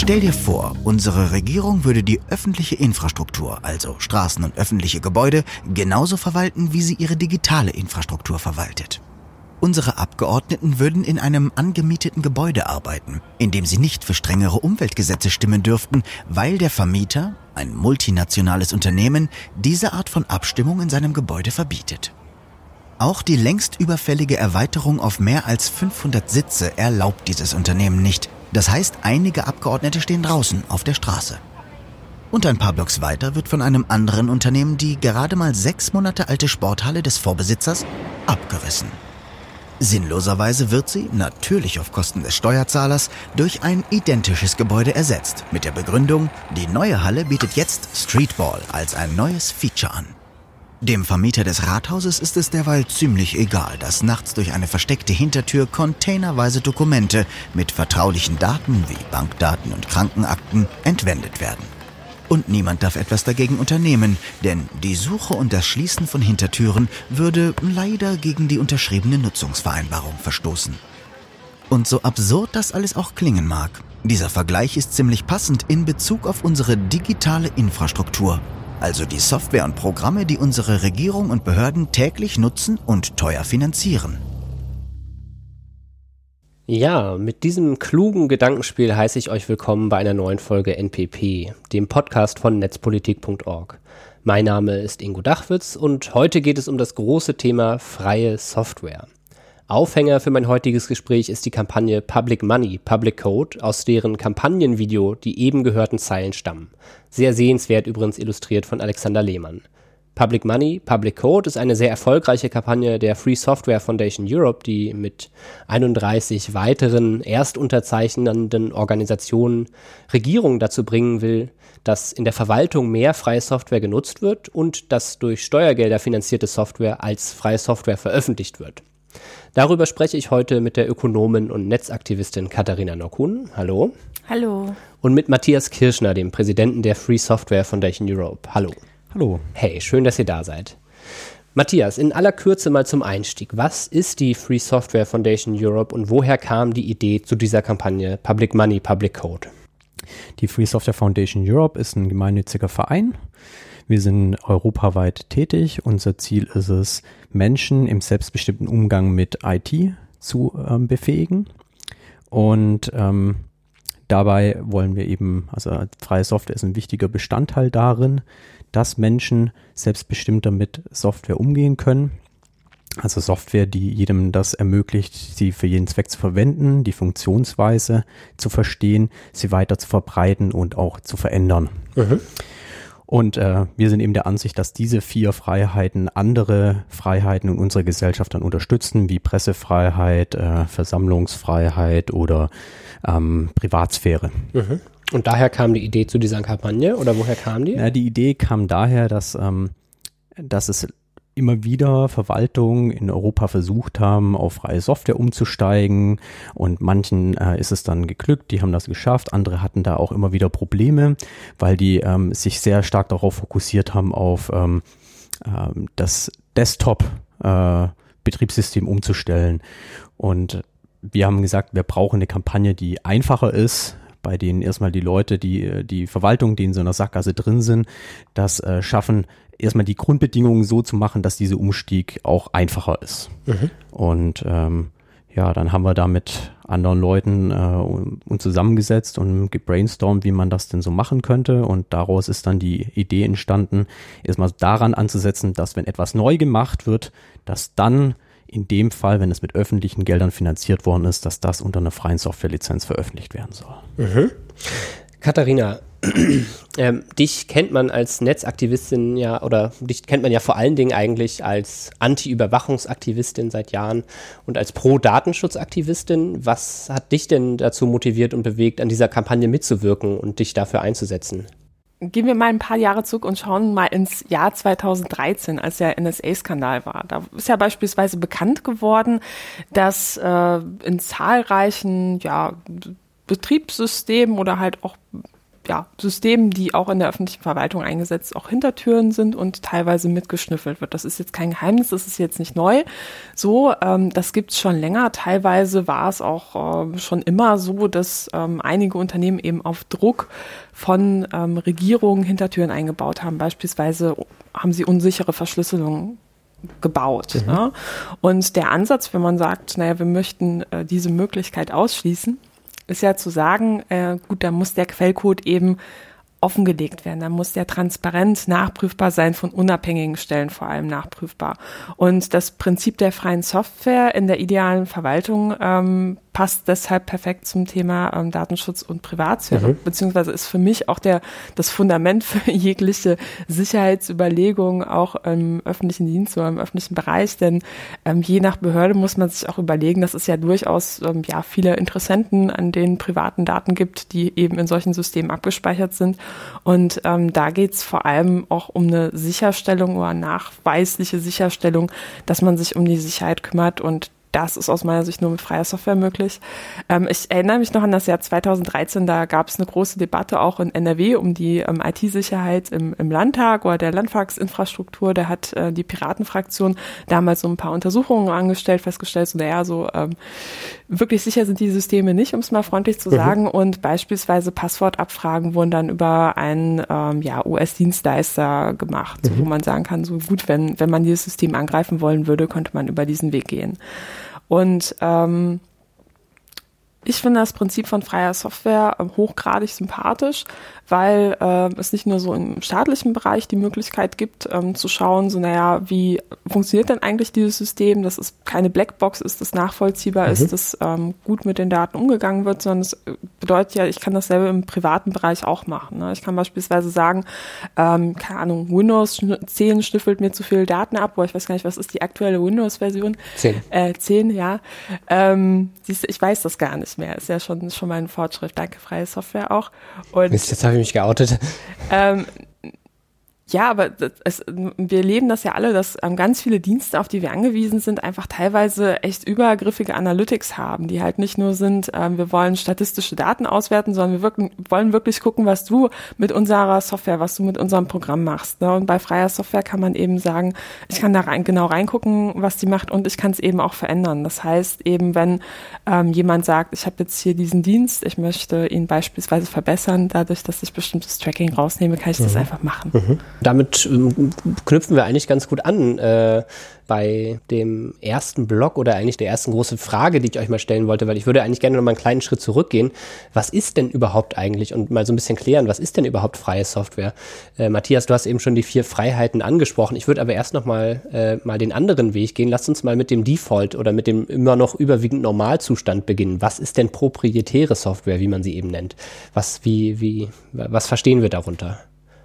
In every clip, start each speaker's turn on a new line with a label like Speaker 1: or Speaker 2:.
Speaker 1: Stell dir vor, unsere Regierung würde die öffentliche Infrastruktur, also Straßen und öffentliche Gebäude, genauso verwalten, wie sie ihre digitale Infrastruktur verwaltet. Unsere Abgeordneten würden in einem angemieteten Gebäude arbeiten, in dem sie nicht für strengere Umweltgesetze stimmen dürften, weil der Vermieter, ein multinationales Unternehmen, diese Art von Abstimmung in seinem Gebäude verbietet. Auch die längst überfällige Erweiterung auf mehr als 500 Sitze erlaubt dieses Unternehmen nicht. Das heißt, einige Abgeordnete stehen draußen auf der Straße. Und ein paar Blocks weiter wird von einem anderen Unternehmen die gerade mal 6 Monate alte Sporthalle des Vorbesitzers abgerissen. Sinnloserweise wird sie, natürlich auf Kosten des Steuerzahlers, durch ein identisches Gebäude ersetzt, mit der Begründung, die neue Halle bietet jetzt Streetball als ein neues Feature an. Dem Vermieter des Rathauses ist es derweil ziemlich egal, dass nachts durch eine versteckte Hintertür containerweise Dokumente mit vertraulichen Daten wie Bankdaten und Krankenakten entwendet werden. Und niemand darf etwas dagegen unternehmen, denn die Suche und das Schließen von Hintertüren würde leider gegen die unterschriebene Nutzungsvereinbarung verstoßen. Und so absurd das alles auch klingen mag, dieser Vergleich ist ziemlich passend in Bezug auf unsere digitale Infrastruktur, also die Software und Programme, die unsere Regierung und Behörden täglich nutzen und teuer finanzieren.
Speaker 2: Ja, mit diesem klugen Gedankenspiel heiße ich euch willkommen bei einer neuen Folge NPP, dem Podcast von netzpolitik.org. Mein Name ist Ingo Dachwitz und heute geht es um das große Thema freie Software. Aufhänger für mein heutiges Gespräch ist die Kampagne Public Money, Public Code, aus deren Kampagnenvideo die eben gehörten Zeilen stammen. Sehr sehenswert übrigens illustriert von Alexander Lehmann. Public Money, Public Code ist eine sehr erfolgreiche Kampagne der Free Software Foundation Europe, die mit 31 weiteren erstunterzeichnenden Organisationen Regierungen dazu bringen will, dass in der Verwaltung mehr freie Software genutzt wird und dass durch Steuergelder finanzierte Software als freie Software veröffentlicht wird. Darüber spreche ich heute mit der Ökonomin und Netzaktivistin Katharina Nockhuhn. Hallo.
Speaker 3: Hallo.
Speaker 2: Und mit Matthias Kirschner, dem Präsidenten der Free Software Foundation Europe. Hallo.
Speaker 4: Hallo.
Speaker 2: Hey, schön, dass ihr da seid. Matthias, in aller Kürze mal zum Einstieg. Was ist die Free Software Foundation Europe und woher kam die Idee zu dieser Kampagne Public Money, Public Code?
Speaker 4: Die Free Software Foundation Europe ist ein gemeinnütziger Verein. Wir sind europaweit tätig. Unser Ziel ist es, Menschen im selbstbestimmten Umgang mit IT zu befähigen. Und dabei wollen wir eben, also freie Software ist ein wichtiger Bestandteil darin, dass Menschen selbstbestimmter mit Software umgehen können. Also Software, die jedem das ermöglicht, sie für jeden Zweck zu verwenden, die Funktionsweise zu verstehen, sie weiter zu verbreiten und auch zu verändern. Mhm. Und wir sind eben der Ansicht, dass diese 4 Freiheiten andere Freiheiten in unserer Gesellschaft dann unterstützen, wie Pressefreiheit, Versammlungsfreiheit oder Privatsphäre.
Speaker 2: Mhm. Und daher kam die Idee zu dieser Kampagne oder woher kam die?
Speaker 4: Na, die Idee kam daher, dass es immer wieder Verwaltungen in Europa versucht haben, auf freie Software umzusteigen und manchen ist es dann geglückt, die haben das geschafft, andere hatten da auch immer wieder Probleme, weil die sich sehr stark darauf fokussiert haben, auf das Desktop-Betriebssystem umzustellen. Und wir haben gesagt, wir brauchen eine Kampagne, die einfacher ist, bei denen erstmal die Leute, die Verwaltung, die in so einer Sackgasse drin sind, das schaffen, erstmal die Grundbedingungen so zu machen, dass dieser Umstieg auch einfacher ist. Mhm. Und dann haben wir da mit anderen Leuten uns zusammengesetzt und gebrainstormt, wie man das denn so machen könnte. Und daraus ist dann die Idee entstanden, erstmal daran anzusetzen, dass wenn etwas neu gemacht wird, dass dann in dem Fall, wenn es mit öffentlichen Geldern finanziert worden ist, dass das unter einer freien Softwarelizenz veröffentlicht werden soll.
Speaker 2: Mhm. Katharina, dich kennt man als Netzaktivistin ja, oder dich kennt man ja vor allen Dingen eigentlich als Anti-Überwachungsaktivistin seit Jahren und als Pro-Datenschutzaktivistin. Was hat dich denn dazu motiviert und bewegt, an dieser Kampagne mitzuwirken und dich dafür einzusetzen?
Speaker 3: Gehen wir mal ein paar Jahre zurück und schauen mal ins Jahr 2013, als der NSA-Skandal war. Da ist ja beispielsweise bekannt geworden, dass in zahlreichen Betriebssystemen oder halt auch Systemen, die auch in der öffentlichen Verwaltung eingesetzt, auch Hintertüren sind und teilweise mitgeschnüffelt wird. Das ist jetzt kein Geheimnis, das ist jetzt nicht neu. So, das gibt's schon länger. Teilweise war es auch schon immer so, dass einige Unternehmen eben auf Druck von Regierungen Hintertüren eingebaut haben. Beispielsweise haben sie unsichere Verschlüsselung gebaut.
Speaker 2: Mhm.
Speaker 3: Ne? Und der Ansatz, wenn man sagt, naja, wir möchten diese Möglichkeit ausschließen, ist ja zu sagen, gut, da muss der Quellcode eben offengelegt werden. Da muss der transparent nachprüfbar sein, von unabhängigen Stellen vor allem nachprüfbar. Und das Prinzip der freien Software in der idealen Verwaltung passt deshalb perfekt zum Thema Datenschutz und Privatsphäre, beziehungsweise ist für mich auch das Fundament für jegliche Sicherheitsüberlegungen auch im öffentlichen Dienst oder im öffentlichen Bereich, denn je nach Behörde muss man sich auch überlegen, dass es ja durchaus viele Interessenten an den privaten Daten gibt, die eben in solchen Systemen abgespeichert sind. Und da geht es vor allem auch um eine Sicherstellung oder nachweisliche Sicherstellung, dass man sich um die Sicherheit kümmert, und das ist aus meiner Sicht nur mit freier Software möglich. Ich erinnere mich noch an das Jahr 2013, da gab es eine große Debatte auch in NRW um die IT-Sicherheit im Landtag oder der Landtagsinfrastruktur. Da hat die Piratenfraktion damals so ein paar Untersuchungen angestellt, festgestellt, wirklich sicher sind die Systeme nicht, um es mal freundlich zu sagen. Und beispielsweise Passwortabfragen wurden dann über einen US-Dienstleister gemacht, wo man sagen kann, so gut, wenn man dieses System angreifen wollen würde, könnte man über diesen Weg gehen. Und ich finde das Prinzip von freier Software hochgradig sympathisch, weil es nicht nur so im staatlichen Bereich die Möglichkeit gibt, zu schauen, wie funktioniert denn eigentlich dieses System, dass es keine Blackbox ist, das nachvollziehbar ist, dass gut mit den Daten umgegangen wird, sondern es bedeutet ja, ich kann dasselbe im privaten Bereich auch machen. Ne? Ich kann beispielsweise sagen, keine Ahnung, Windows 10 schnüffelt mir zu viele Daten ab, ich weiß gar nicht, was ist die aktuelle Windows-Version? 10, ja. Ich weiß das gar nicht mehr. Ist ja schon mal ein Fortschritt. Danke, freie Software auch. Und
Speaker 2: jetzt habe ich mich geoutet.
Speaker 3: Ja, aber wir leben das ja alle, dass ganz viele Dienste, auf die wir angewiesen sind, einfach teilweise echt übergriffige Analytics haben, die halt nicht nur sind, wir wollen statistische Daten auswerten, sondern wir wollen wirklich gucken, was du mit unserer Software, was du mit unserem Programm machst. Ne? Und bei freier Software kann man eben sagen, ich kann da genau reingucken, was die macht, und ich kann es eben auch verändern. Das heißt eben, wenn jemand sagt, ich habe jetzt hier diesen Dienst, ich möchte ihn beispielsweise verbessern, dadurch, dass ich bestimmtes Tracking rausnehme, kann ich das einfach machen.
Speaker 2: Damit knüpfen wir eigentlich ganz gut an bei dem ersten Block oder eigentlich der ersten großen Frage, die ich euch mal stellen wollte, weil ich würde eigentlich gerne noch mal einen kleinen Schritt zurückgehen. Was ist denn überhaupt eigentlich, und mal so ein bisschen klären, was ist denn überhaupt freie Software? Matthias, du hast eben schon die 4 Freiheiten angesprochen. Ich würde aber erst noch mal den anderen Weg gehen. Lasst uns mal mit dem Default oder mit dem immer noch überwiegend Normalzustand beginnen. Was ist denn proprietäre Software, wie man sie eben nennt? Was verstehen wir darunter?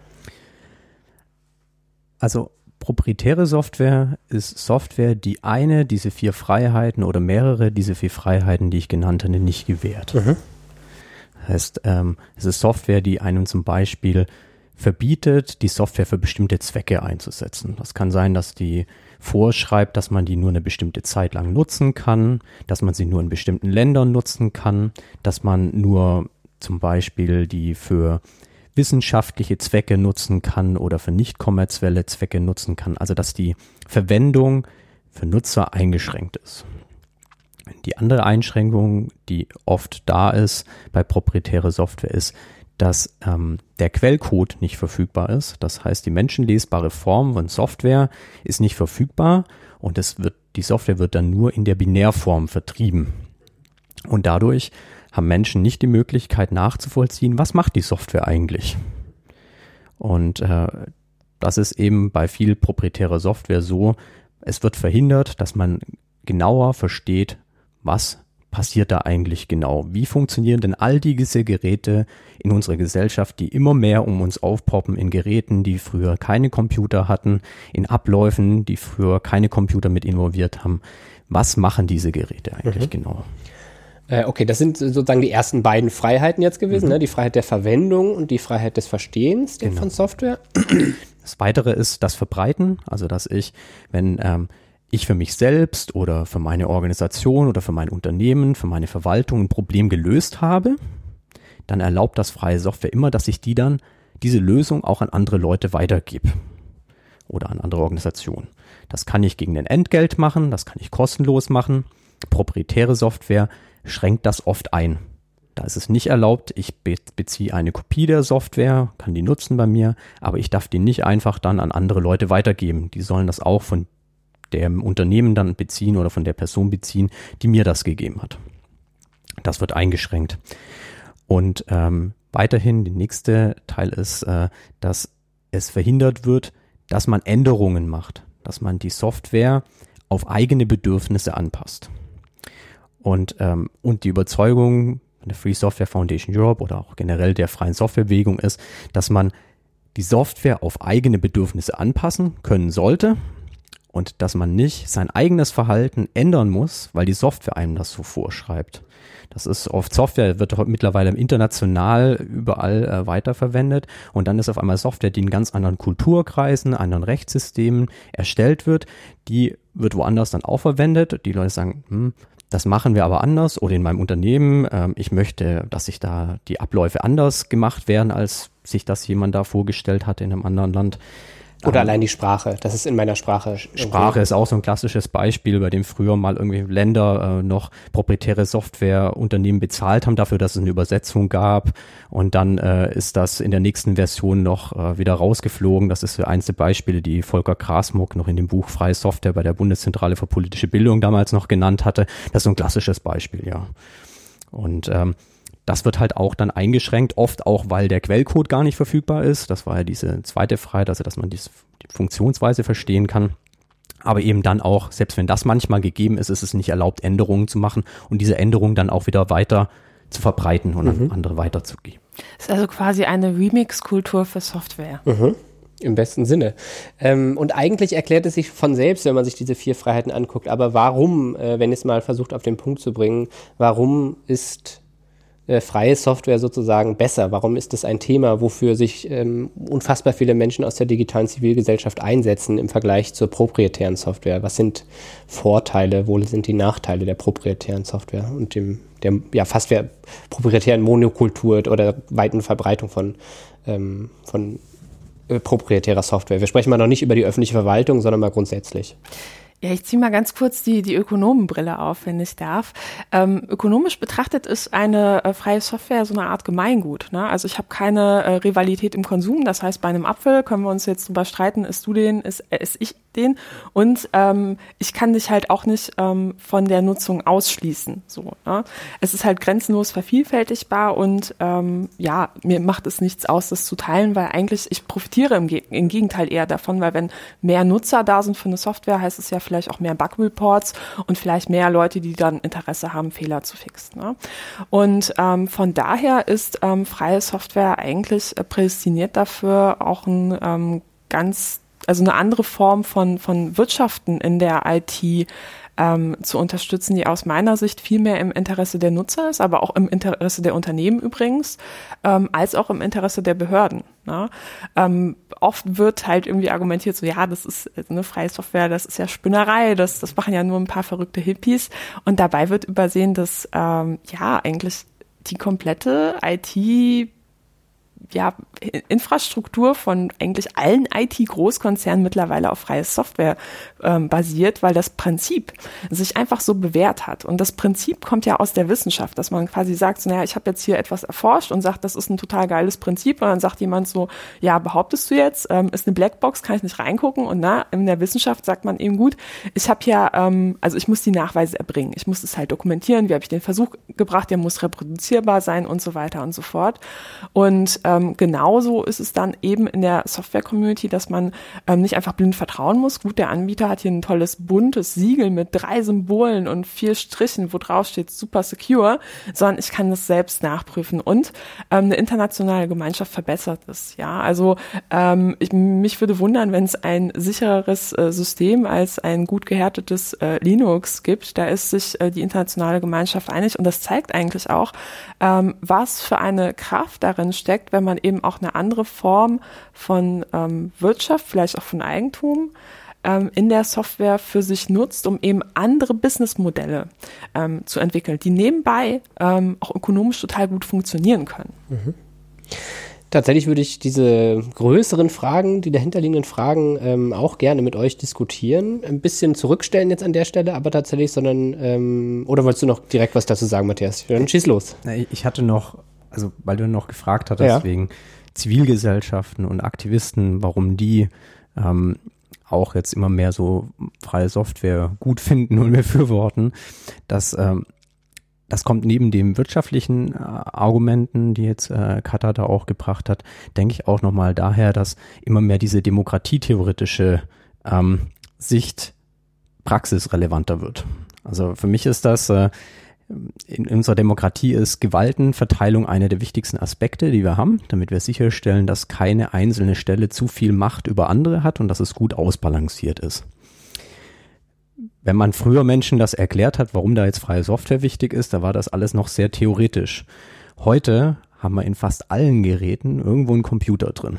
Speaker 4: Also proprietäre Software ist Software, die diese 4 Freiheiten oder mehrere diese 4 Freiheiten, die ich genannt habe, nicht gewährt. Das heißt, es ist Software, die einem zum Beispiel verbietet, die Software für bestimmte Zwecke einzusetzen. Das kann sein, dass die vorschreibt, dass man die nur eine bestimmte Zeit lang nutzen kann, dass man sie nur in bestimmten Ländern nutzen kann, dass man nur zum Beispiel die für wissenschaftliche Zwecke nutzen kann oder für nicht kommerzielle Zwecke nutzen kann. Also dass die Verwendung für Nutzer eingeschränkt ist. Die andere Einschränkung, die oft da ist bei proprietärer Software, ist, dass der Quellcode nicht verfügbar ist. Das heißt, die menschenlesbare Form von Software ist nicht verfügbar, und die Software wird dann nur in der Binärform vertrieben. Und dadurch haben Menschen nicht die Möglichkeit nachzuvollziehen, was macht die Software eigentlich. Und das ist eben bei viel proprietärer Software so, es wird verhindert, dass man genauer versteht, was passiert da eigentlich genau. Wie funktionieren denn all diese Geräte in unserer Gesellschaft, die immer mehr um uns aufpoppen, in Geräten, die früher keine Computer hatten, in Abläufen, die früher keine Computer mit involviert haben. Was machen diese Geräte eigentlich genau?
Speaker 2: Okay, das sind sozusagen die ersten beiden Freiheiten jetzt gewesen, ne? Die Freiheit der Verwendung und die Freiheit des Verstehens von Software.
Speaker 4: Das Weitere ist das Verbreiten, also dass wenn ich für mich selbst oder für meine Organisation oder für mein Unternehmen, für meine Verwaltung ein Problem gelöst habe, dann erlaubt das freie Software immer, dass ich diese Lösung auch an andere Leute weitergebe oder an andere Organisationen. Das kann ich gegen ein Entgelt machen, das kann ich kostenlos machen. Proprietäre Software schränkt das oft ein. Da ist es nicht erlaubt, ich beziehe eine Kopie der Software, kann die nutzen bei mir, aber ich darf die nicht einfach dann an andere Leute weitergeben. Die sollen das auch von dem Unternehmen dann beziehen oder von der Person beziehen, die mir das gegeben hat. Das wird eingeschränkt. Und weiterhin, der nächste Teil ist, dass es verhindert wird, dass man Änderungen macht, dass man die Software auf eigene Bedürfnisse anpasst. Und die Überzeugung von der Free Software Foundation Europe oder auch generell der freien Softwarebewegung ist, dass man die Software auf eigene Bedürfnisse anpassen können sollte und dass man nicht sein eigenes Verhalten ändern muss, weil die Software einem das so vorschreibt. Das ist oft Software, wird mittlerweile international überall weiterverwendet und dann ist auf einmal Software, die in ganz anderen Kulturkreisen, anderen Rechtssystemen erstellt wird, die wird woanders dann auch verwendet. Die Leute sagen, das machen wir aber anders oder in meinem Unternehmen, ich möchte, dass sich da die Abläufe anders gemacht werden, als sich das jemand da vorgestellt hat in einem anderen Land.
Speaker 2: Oder allein die Sprache, das ist in meiner Sprache.
Speaker 4: Sprache ist auch so ein klassisches Beispiel, bei dem früher mal irgendwie Länder noch proprietäre Softwareunternehmen bezahlt haben dafür, dass es eine Übersetzung gab und dann ist das in der nächsten Version noch wieder rausgeflogen. Das ist so eins der Beispiele, die Volker Grasmuck noch in dem Buch Freie Software bei der Bundeszentrale für politische Bildung damals noch genannt hatte. Das ist so ein klassisches Beispiel, ja. Und das wird halt auch dann eingeschränkt, oft auch, weil der Quellcode gar nicht verfügbar ist. Das war ja diese zweite Freiheit, also dass man die Funktionsweise verstehen kann. Aber eben dann auch, selbst wenn das manchmal gegeben ist, ist es nicht erlaubt, Änderungen zu machen und diese Änderungen dann auch wieder weiter zu verbreiten und an andere weiterzugeben.
Speaker 3: Das ist also quasi eine Remix-Kultur für Software.
Speaker 2: Im besten Sinne. Und eigentlich erklärt es sich von selbst, wenn man sich diese 4 Freiheiten anguckt. Aber warum, wenn es mal versucht auf den Punkt zu bringen, warum ist freie Software sozusagen besser? Warum ist das ein Thema, wofür sich unfassbar viele Menschen aus der digitalen Zivilgesellschaft einsetzen im Vergleich zur proprietären Software? Was sind Vorteile, wo sind die Nachteile der proprietären Software und der fast proprietären Monokultur oder weiten Verbreitung von proprietärer Software? Wir sprechen mal noch nicht über die öffentliche Verwaltung, sondern mal grundsätzlich.
Speaker 3: Ja, ich ziehe mal ganz kurz die Ökonomenbrille auf, wenn ich darf. Ökonomisch betrachtet ist eine freie Software so eine Art Gemeingut, ne? Also ich habe keine Rivalität im Konsum. Das heißt, bei einem Apfel können wir uns jetzt drüber streiten, isst du den, esse ich den. Und ich kann dich halt auch nicht von der Nutzung ausschließen. So, ne? Es ist halt grenzenlos vervielfältigbar und mir macht es nichts aus, das zu teilen, weil eigentlich ich profitiere im Gegenteil eher davon, weil wenn mehr Nutzer da sind für eine Software, heißt es ja vielleicht auch mehr Bug-Reports und vielleicht mehr Leute, die dann Interesse haben, Fehler zu fixen. Ne? Und von daher ist freie Software eigentlich prädestiniert dafür, auch eine andere Form von Wirtschaften in der IT zu unterstützen, die aus meiner Sicht viel mehr im Interesse der Nutzer ist, aber auch im Interesse der Unternehmen übrigens, als auch im Interesse der Behörden. Ne? Oft wird halt irgendwie argumentiert, so ja, das ist eine freie Software, das ist ja Spinnerei, das machen ja nur ein paar verrückte Hippies und dabei wird übersehen, dass eigentlich die komplette IT Infrastruktur von eigentlich allen IT-Großkonzernen mittlerweile auf freie Software basiert, weil das Prinzip sich einfach so bewährt hat. Und das Prinzip kommt ja aus der Wissenschaft, dass man quasi sagt, so, naja, ich habe jetzt hier etwas erforscht und sagt, das ist ein total geiles Prinzip. Und dann sagt jemand so, ja, behauptest du jetzt, ist eine Blackbox, kann ich nicht reingucken. Und in der Wissenschaft sagt man eben, gut, ich habe ja, ich muss die Nachweise erbringen. Ich muss es halt dokumentieren, wie habe ich den Versuch gebracht, der muss reproduzierbar sein und so weiter und so fort. Und genauso ist es dann eben in der Software-Community, dass man nicht einfach blind vertrauen muss. Gut, der Anbieter hat hier ein tolles buntes Siegel mit 3 Symbolen und 4 Strichen, wo drauf steht super secure, sondern ich kann das selbst nachprüfen und eine internationale Gemeinschaft verbessert ist. Ja, also mich würde wundern, wenn es ein sichereres System als ein gut gehärtetes Linux gibt. Da ist sich die internationale Gemeinschaft einig und das zeigt eigentlich auch, was für eine Kraft darin steckt, wenn man eben auch eine andere Form von Wirtschaft, vielleicht auch von Eigentum in der Software für sich nutzt, um eben andere Businessmodelle zu entwickeln, die nebenbei auch ökonomisch total gut funktionieren können.
Speaker 2: Mhm. Tatsächlich würde ich diese größeren Fragen, die dahinterliegenden Fragen auch gerne mit euch diskutieren. Ein bisschen zurückstellen jetzt an der Stelle, aber tatsächlich, sondern, oder wolltest du noch direkt was dazu sagen, Matthias? Dann schieß los.
Speaker 4: Ich hatte noch, also weil du noch gefragt hattest, wegen Zivilgesellschaften und Aktivisten, warum die auch jetzt immer mehr so freie Software gut finden und befürworten, das kommt neben den wirtschaftlichen Argumenten, die jetzt Katha da auch gebracht hat, denke ich auch nochmal daher, dass immer mehr diese demokratietheoretische Sicht praxisrelevanter wird. Also für mich ist das, in unserer Demokratie ist Gewaltenverteilung einer der wichtigsten Aspekte, die wir haben, damit wir sicherstellen, dass keine einzelne Stelle zu viel Macht über andere hat und dass es gut ausbalanciert ist. Wenn man früher Menschen das erklärt hat, warum da jetzt freie Software wichtig ist, da war das alles noch sehr theoretisch. Heute haben wir in fast allen Geräten irgendwo einen Computer drin.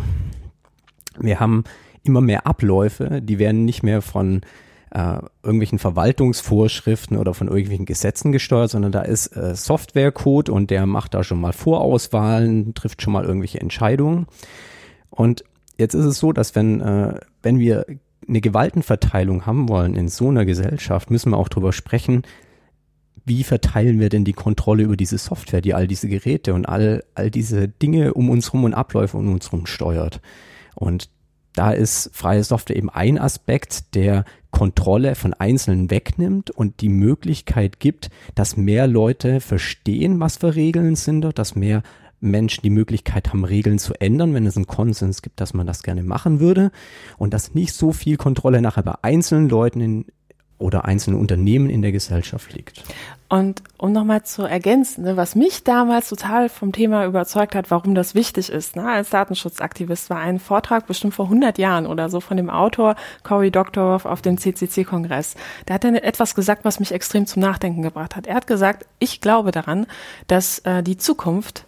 Speaker 4: Wir haben immer mehr Abläufe, die werden nicht mehr von irgendwelchen Verwaltungsvorschriften oder von irgendwelchen Gesetzen gesteuert, sondern da ist Softwarecode und der macht da schon mal Vorauswahlen, trifft schon mal irgendwelche Entscheidungen. Und jetzt ist es so, dass wenn wir eine Gewaltenverteilung haben wollen in so einer Gesellschaft, müssen wir auch drüber sprechen, wie verteilen wir denn die Kontrolle über diese Software, die all diese Geräte und all diese Dinge um uns rum und Abläufe um uns rum steuert. Und da ist freie Software eben ein Aspekt, der Kontrolle von Einzelnen wegnimmt und die Möglichkeit gibt, dass mehr Leute verstehen, was für Regeln sind dort, dass mehr Menschen die Möglichkeit haben, Regeln zu ändern, wenn es einen Konsens gibt, dass man das gerne machen würde und dass nicht so viel Kontrolle nachher bei einzelnen Leuten oder einzelnen Unternehmen in der Gesellschaft liegt.
Speaker 3: Und um nochmal zu ergänzen, ne, was mich damals total vom Thema überzeugt hat, warum das wichtig ist, ne, als Datenschutzaktivist, war ein Vortrag bestimmt vor 100 Jahren oder so von dem Autor Cory Doctorow auf dem CCC-Kongress. Da hat er etwas gesagt, was mich extrem zum Nachdenken gebracht hat. Er hat gesagt, ich glaube daran, dass die Zukunft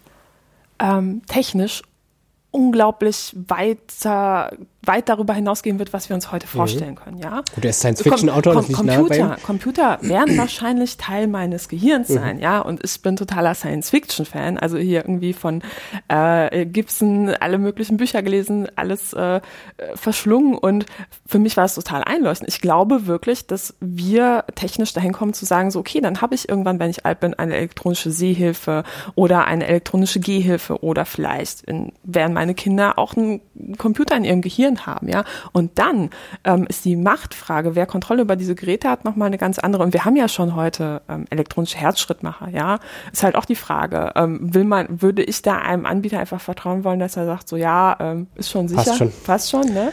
Speaker 3: technisch unglaublich weit darüber hinausgehen wird, was wir uns heute vorstellen können, ja.
Speaker 2: Gut, der ist Science-Fiction-Autor, das liegt nahe bei ihm.
Speaker 3: Computer werden wahrscheinlich Teil meines Gehirns sein, ja, und ich bin totaler Science-Fiction-Fan, also hier irgendwie von Gibson alle möglichen Bücher gelesen, alles verschlungen und für mich war es total einleuchtend. Ich glaube wirklich, dass wir technisch dahin kommen zu sagen, so okay, dann habe ich irgendwann, wenn ich alt bin, eine elektronische Sehhilfe oder eine elektronische Gehhilfe oder vielleicht werden meine Kinder auch einen Computer in ihrem Gehirn haben, ja. Und dann ist die Machtfrage, wer Kontrolle über diese Geräte hat, nochmal eine ganz andere. Und wir haben ja schon heute elektronische Herzschrittmacher, ja. Ist halt auch die Frage, würde ich da einem Anbieter einfach vertrauen wollen, dass er sagt, so ja, ist schon sicher, passt schon, ne?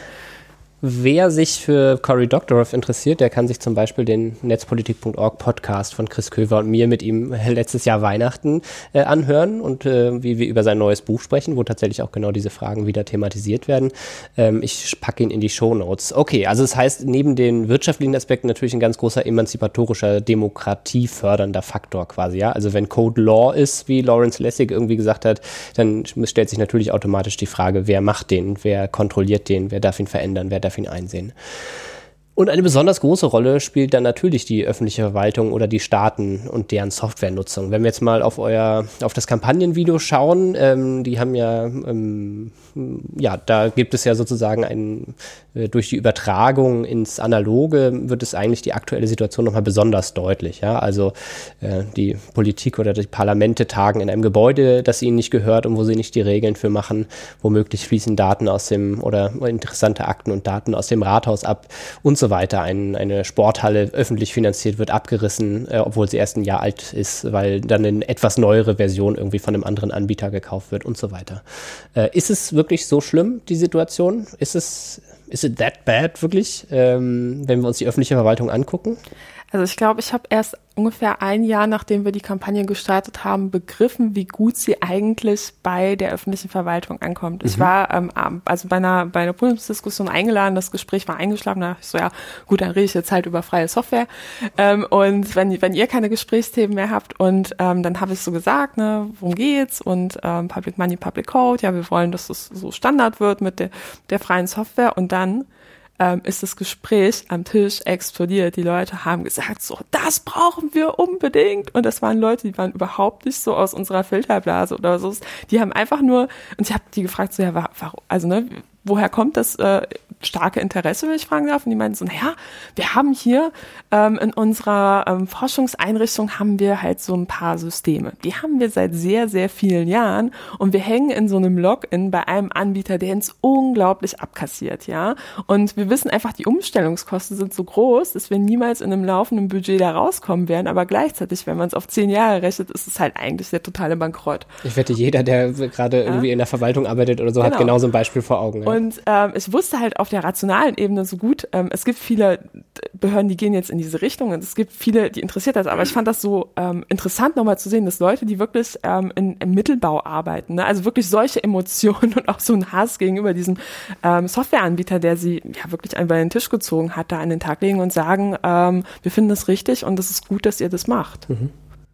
Speaker 2: Wer sich für Cory Doctorow interessiert, der kann sich zum Beispiel den Netzpolitik.org Podcast von Chris Köver und mir mit ihm letztes Jahr Weihnachten anhören und wie wir über sein neues Buch sprechen, wo tatsächlich auch genau diese Fragen wieder thematisiert werden. Ich packe ihn in die Shownotes. Okay, also das heißt, neben den wirtschaftlichen Aspekten natürlich ein ganz großer emanzipatorischer, demokratiefördernder Faktor quasi, ja. Also wenn Code Law ist, wie Lawrence Lessig irgendwie gesagt hat, dann stellt sich natürlich automatisch die Frage, wer macht den, wer kontrolliert den, wer darf ihn verändern, wer darf ihn einsehen. Und eine besonders große Rolle spielt dann natürlich die öffentliche Verwaltung oder die Staaten und deren Softwarenutzung. Wenn wir jetzt mal auf das Kampagnenvideo schauen, die haben ja, da gibt es ja sozusagen durch die Übertragung ins Analoge wird es eigentlich die aktuelle Situation nochmal besonders deutlich. Ja? Also die Politik oder die Parlamente tagen in einem Gebäude, das ihnen nicht gehört und wo sie nicht die Regeln für machen. Womöglich fließen Daten oder interessante Akten und Daten aus dem Rathaus ab und so weiter. Eine Sporthalle öffentlich finanziert wird abgerissen, obwohl sie erst ein Jahr alt ist, weil dann eine etwas neuere Version irgendwie von einem anderen Anbieter gekauft wird und so weiter. Ist es wirklich so schlimm, die Situation? Is it that bad, wirklich, wenn wir uns die öffentliche Verwaltung angucken?
Speaker 3: Also ich glaube, ich habe erst ungefähr ein Jahr, nachdem wir die Kampagne gestartet haben, begriffen, wie gut sie eigentlich bei der öffentlichen Verwaltung ankommt. Ich war also bei einer Podiumsdiskussion eingeladen, das Gespräch war eingeschlafen, da dachte ich so, ja gut, dann rede ich jetzt halt über freie Software und wenn ihr keine Gesprächsthemen mehr habt und dann habe ich so gesagt, ne, worum geht's und Public Money, Public Code, ja, wir wollen, dass das so Standard wird mit der freien Software und dann ist das Gespräch am Tisch explodiert. Die Leute haben gesagt, so, das brauchen wir unbedingt. Und das waren Leute, die waren überhaupt nicht so aus unserer Filterblase oder so. Die haben einfach nur, und ich habe die gefragt, so, ja, warum, also, ne, woher kommt das starke Interesse, wenn ich fragen darf? Und die meinten so, naja, wir haben hier in unserer Forschungseinrichtung haben wir halt so ein paar Systeme. Die haben wir seit sehr, sehr vielen Jahren und wir hängen in so einem Login bei einem Anbieter, der uns unglaublich abkassiert, ja. Und wir wissen einfach, die Umstellungskosten sind so groß, dass wir niemals in einem laufenden Budget da rauskommen werden, aber gleichzeitig, wenn man es auf 10 Jahre rechnet, ist es halt eigentlich der totale Bankrott.
Speaker 2: Ich wette, jeder, der gerade irgendwie in der Verwaltung arbeitet oder so, hat genau so ein Beispiel vor Augen. Ja.
Speaker 3: Und ich wusste halt auf der rationalen Ebene so gut, es gibt viele Behörden, die gehen jetzt in diese Richtung und es gibt viele, die interessiert das, aber ich fand das so interessant nochmal zu sehen, dass Leute, die wirklich im Mittelbau arbeiten, ne, also wirklich solche Emotionen und auch so einen Hass gegenüber diesem Softwareanbieter, der sie ja wirklich einfach in den Tisch gezogen hat, da an den Tag legen und sagen, wir finden das richtig und es ist gut, dass ihr das macht.
Speaker 4: Mhm.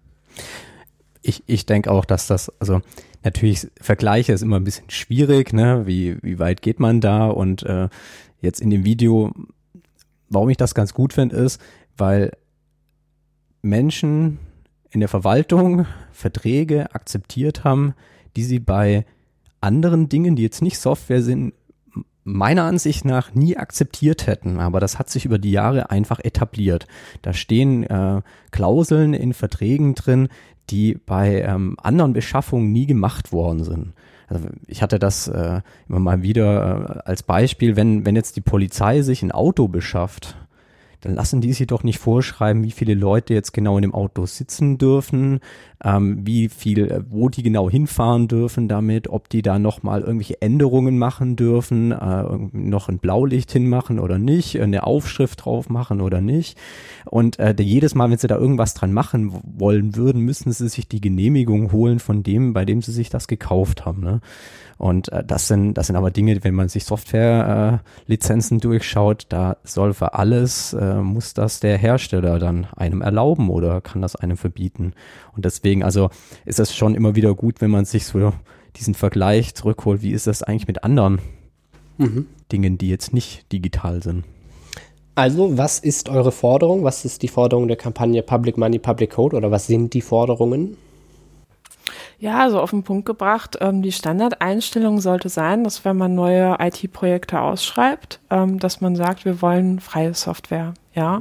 Speaker 4: Ich denke auch, dass das, also natürlich Vergleiche ist immer ein bisschen schwierig, ne? Wie weit geht man da? Und jetzt in dem Video, warum ich das ganz gut finde, ist, weil Menschen in der Verwaltung Verträge akzeptiert haben, die sie bei anderen Dingen, die jetzt nicht Software sind, meiner Ansicht nach nie akzeptiert hätten, aber das hat sich über die Jahre einfach etabliert. Da stehen Klauseln in Verträgen drin, die bei anderen Beschaffungen nie gemacht worden sind. Also ich hatte das immer mal wieder als Beispiel, wenn jetzt die Polizei sich ein Auto beschafft, dann lassen die sich doch nicht vorschreiben, wie viele Leute jetzt genau in dem Auto sitzen dürfen, wie viel, wo die genau hinfahren dürfen damit, ob die da nochmal irgendwelche Änderungen machen dürfen, noch ein Blaulicht hinmachen oder nicht, eine Aufschrift drauf machen oder nicht. Und jedes Mal, wenn sie da irgendwas dran machen wollen würden, müssen sie sich die Genehmigung holen von dem, bei dem sie sich das gekauft haben, ne? Und das sind aber Dinge, wenn man sich Software-Lizenzen durchschaut, da soll für alles, muss das der Hersteller dann einem erlauben oder kann das einem verbieten. Und deswegen, also ist es schon immer wieder gut, wenn man sich so diesen Vergleich zurückholt, wie ist das eigentlich mit anderen Dingen, die jetzt nicht digital sind.
Speaker 2: Also, was ist eure Forderung? Was ist die Forderung der Kampagne Public Money, Public Code oder was sind die Forderungen?
Speaker 3: Ja, also auf den Punkt gebracht, die Standardeinstellung sollte sein, dass wenn man neue IT-Projekte ausschreibt, dass man sagt, wir wollen freie Software, ja.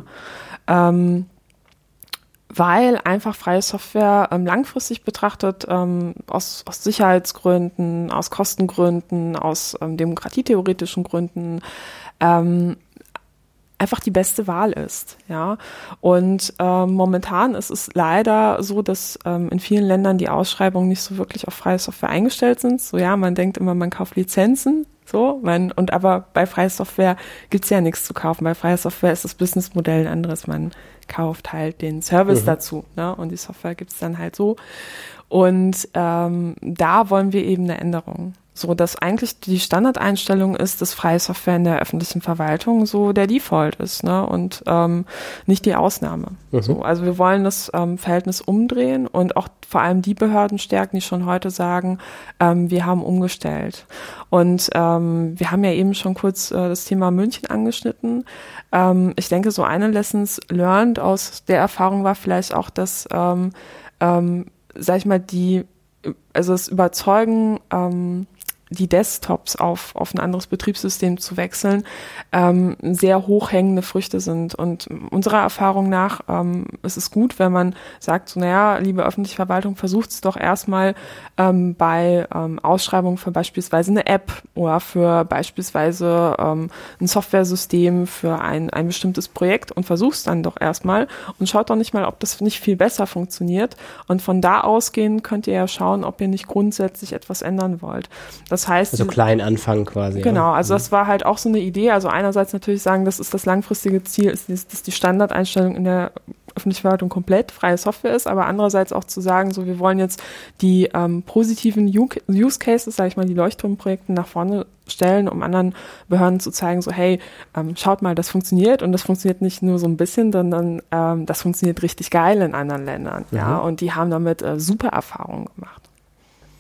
Speaker 3: Weil einfach freie Software langfristig betrachtet aus Sicherheitsgründen, aus Kostengründen, aus demokratietheoretischen Gründen einfach die beste Wahl ist, ja. Und momentan ist es leider so, dass in vielen Ländern die Ausschreibungen nicht so wirklich auf freie Software eingestellt sind. So, ja, man denkt immer, man kauft Lizenzen, so, aber bei freier Software gibt's ja nichts zu kaufen. Bei freier Software ist das Businessmodell ein anderes. Man kauft halt den Service dazu, ne? Und die Software gibt's dann halt so. Und da wollen wir eben eine Änderung. So, dass eigentlich die Standardeinstellung ist, dass freie Software in der öffentlichen Verwaltung so der Default ist, ne? Und nicht die Ausnahme. So, also wir wollen das Verhältnis umdrehen und auch vor allem die Behörden stärken, die schon heute sagen, wir haben umgestellt. Und wir haben ja eben schon kurz das Thema München angeschnitten. Ich denke, so eine Lessons learned aus der Erfahrung war vielleicht auch, dass, sag ich mal, das Überzeugen, die Desktops auf ein anderes Betriebssystem zu wechseln, sehr hochhängende Früchte sind. Und unserer Erfahrung nach ist es gut, wenn man sagt, so, naja, liebe öffentliche Verwaltung, versucht es doch erstmal bei Ausschreibungen für beispielsweise eine App oder für beispielsweise ein Softwaresystem für ein bestimmtes Projekt und versucht es dann doch erstmal und schaut doch nicht mal, ob das nicht viel besser funktioniert. Und von da ausgehend könnt ihr ja schauen, ob ihr nicht grundsätzlich etwas ändern wollt. Das heißt,
Speaker 2: also klein anfangen quasi.
Speaker 3: Genau, also das war halt auch so eine Idee. Also einerseits natürlich sagen, das ist das langfristige Ziel, dass die Standardeinstellung in der öffentlichen Verwaltung komplett freie Software ist, aber andererseits auch zu sagen, so wir wollen jetzt die positiven Use Cases, sage ich mal, die Leuchtturmprojekte nach vorne stellen, um anderen Behörden zu zeigen, so hey, schaut mal, das funktioniert und das funktioniert nicht nur so ein bisschen, sondern das funktioniert richtig geil in anderen Ländern. Ja, und die haben damit super Erfahrungen gemacht.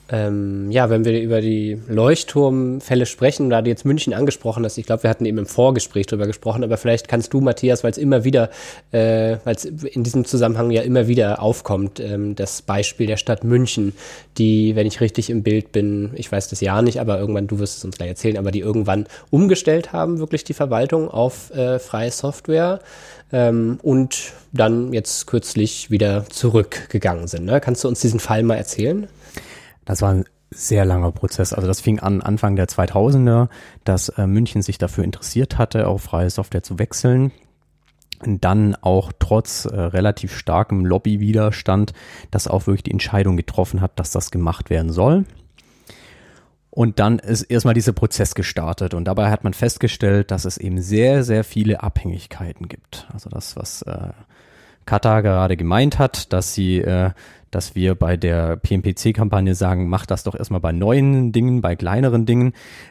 Speaker 2: Wenn wir über die Leuchtturmfälle sprechen, da du jetzt München angesprochen hast, ich glaube, wir hatten eben im Vorgespräch drüber gesprochen, aber vielleicht kannst du, Matthias, weil es in diesem Zusammenhang ja immer wieder aufkommt, das Beispiel der Stadt München, die, wenn ich richtig im Bild bin, ich weiß das Jahr nicht, aber irgendwann, du wirst es uns gleich erzählen, aber die irgendwann umgestellt haben, wirklich die Verwaltung auf freie Software und dann jetzt kürzlich wieder zurückgegangen sind. Ne? Kannst du uns diesen Fall mal erzählen?
Speaker 4: Das war ein sehr langer Prozess. Also das fing an Anfang der 2000er, dass München sich dafür interessiert hatte, auf freie Software zu wechseln. Und dann auch trotz relativ starkem Lobbywiderstand, das auch wirklich die Entscheidung getroffen hat, dass das gemacht werden soll. Und dann ist erstmal dieser Prozess gestartet und dabei hat man festgestellt, dass es eben sehr, sehr viele Abhängigkeiten gibt. Also das, was Katha gerade gemeint hat, dass wir bei der PMPC-Kampagne sagen, mach das doch erstmal bei neuen Dingen, bei kleineren Dingen.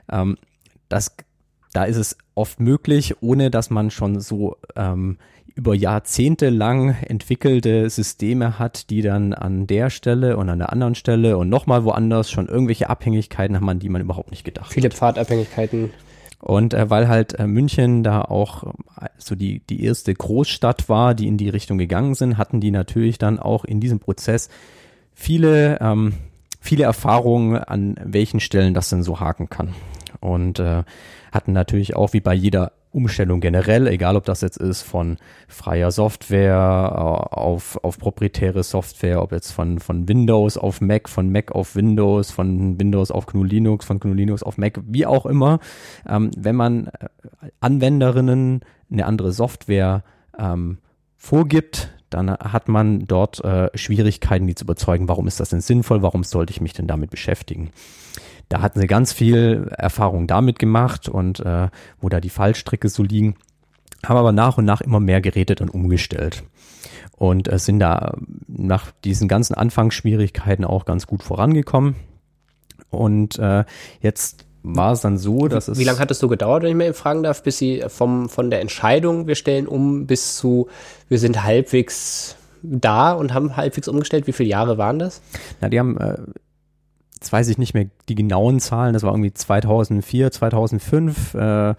Speaker 4: Da ist es oft möglich, ohne dass man schon so über Jahrzehnte lang entwickelte Systeme hat, die dann an der Stelle und an der anderen Stelle und nochmal woanders schon irgendwelche Abhängigkeiten haben, an die man überhaupt nicht gedacht hat.
Speaker 2: Viele Pfadabhängigkeiten.
Speaker 4: Und weil halt München da auch so die erste Großstadt war, die in die Richtung gegangen sind, hatten die natürlich dann auch in diesem Prozess viele Erfahrungen, an welchen Stellen das denn so haken kann. Und hatten natürlich auch wie bei jeder Umstellung generell, egal ob das jetzt ist von freier Software auf proprietäre Software, ob jetzt von Windows auf Mac, von Mac auf Windows, von Windows auf GNU Linux, von GNU Linux auf Mac, wie auch immer, wenn man Anwenderinnen eine andere Software vorgibt, dann hat man dort Schwierigkeiten, die zu überzeugen, warum ist das denn sinnvoll, warum sollte ich mich denn damit beschäftigen. Da hatten sie ganz viel Erfahrung damit gemacht und wo da die Fallstricke so liegen, haben aber nach und nach immer mehr gerätet und umgestellt und sind da nach diesen ganzen Anfangsschwierigkeiten auch ganz gut vorangekommen. Und jetzt war es dann so, dass es...
Speaker 2: Wie lange hat es so gedauert, wenn ich mal fragen darf, bis Sie von der Entscheidung, wir stellen um, bis zu, wir sind halbwegs da und haben halbwegs umgestellt? Wie viele Jahre waren das?
Speaker 4: Na, die haben... Jetzt weiß ich nicht mehr die genauen Zahlen, das war irgendwie 2004, 2005, gab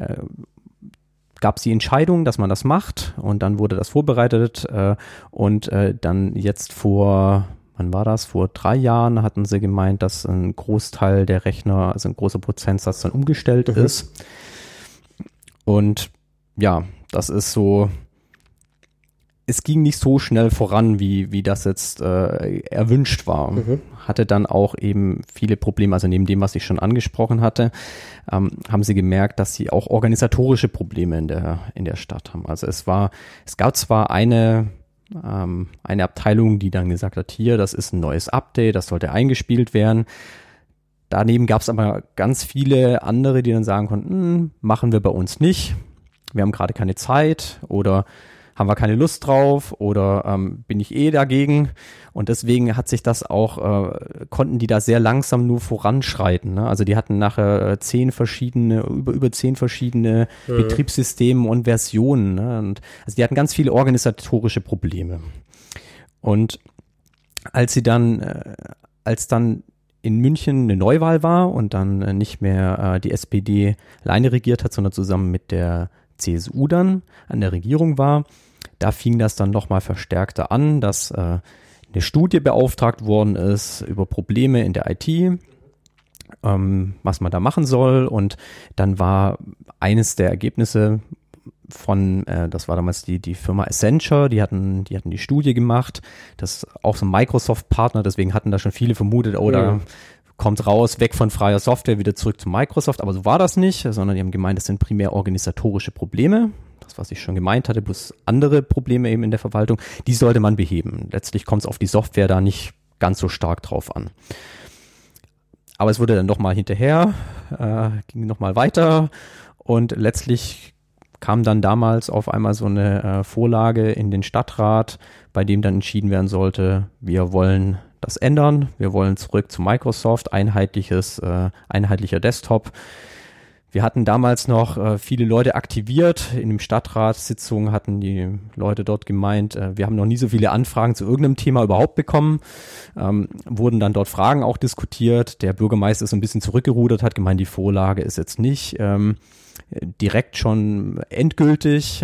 Speaker 4: es die Entscheidung, dass man das macht und dann wurde das vorbereitet und dann jetzt vor 3 Jahren hatten sie gemeint, dass ein Großteil der Rechner, also ein großer Prozentsatz dann umgestellt ist. Und ja, das ist so... Es ging nicht so schnell voran, wie das jetzt erwünscht war. Hatte dann auch eben viele Probleme, also neben dem, was ich schon angesprochen hatte, haben sie gemerkt, dass sie auch organisatorische Probleme in der Stadt haben. Also es gab zwar eine Abteilung, die dann gesagt hat, hier, das ist ein neues Update, das sollte eingespielt werden. Daneben gab es aber ganz viele andere, die dann sagen konnten, machen wir bei uns nicht. Wir haben gerade keine Zeit oder haben wir keine Lust drauf oder bin ich dagegen und deswegen hat sich das auch, konnten die da sehr langsam nur voranschreiten, ne? Also die hatten nachher über 10 verschiedene Betriebssysteme und Versionen, ne? Und also die hatten ganz viele organisatorische Probleme und als dann in München eine Neuwahl war und dann nicht mehr die SPD alleine regiert hat, sondern zusammen mit der CSU dann an der Regierung war, da fing das dann nochmal verstärkter an, dass eine Studie beauftragt worden ist über Probleme in der IT, was man da machen soll. Und dann war eines der Ergebnisse das war damals die Firma Accenture, die hatten die Studie gemacht, das ist auch so ein Microsoft-Partner, deswegen hatten da schon viele vermutet, da kommt raus, weg von freier Software, wieder zurück zu Microsoft, aber so war das nicht, sondern die haben gemeint, das sind primär organisatorische Probleme, das, was ich schon gemeint hatte, plus andere Probleme eben in der Verwaltung, die sollte man beheben. Letztlich kommt es auf die Software da nicht ganz so stark drauf an. Aber es wurde dann nochmal hinterher, ging nochmal weiter und letztlich kam dann damals auf einmal so eine Vorlage in den Stadtrat, bei dem dann entschieden werden sollte, wir wollen das ändern, wir wollen zurück zu Microsoft, einheitlicher Desktop. Wir hatten damals noch viele Leute aktiviert. In den Stadtratssitzungen hatten die Leute dort gemeint, wir haben noch nie so viele Anfragen zu irgendeinem Thema überhaupt bekommen. Wurden dann dort Fragen auch diskutiert. Der Bürgermeister ist so ein bisschen zurückgerudert, hat gemeint, die Vorlage ist jetzt nicht direkt schon endgültig.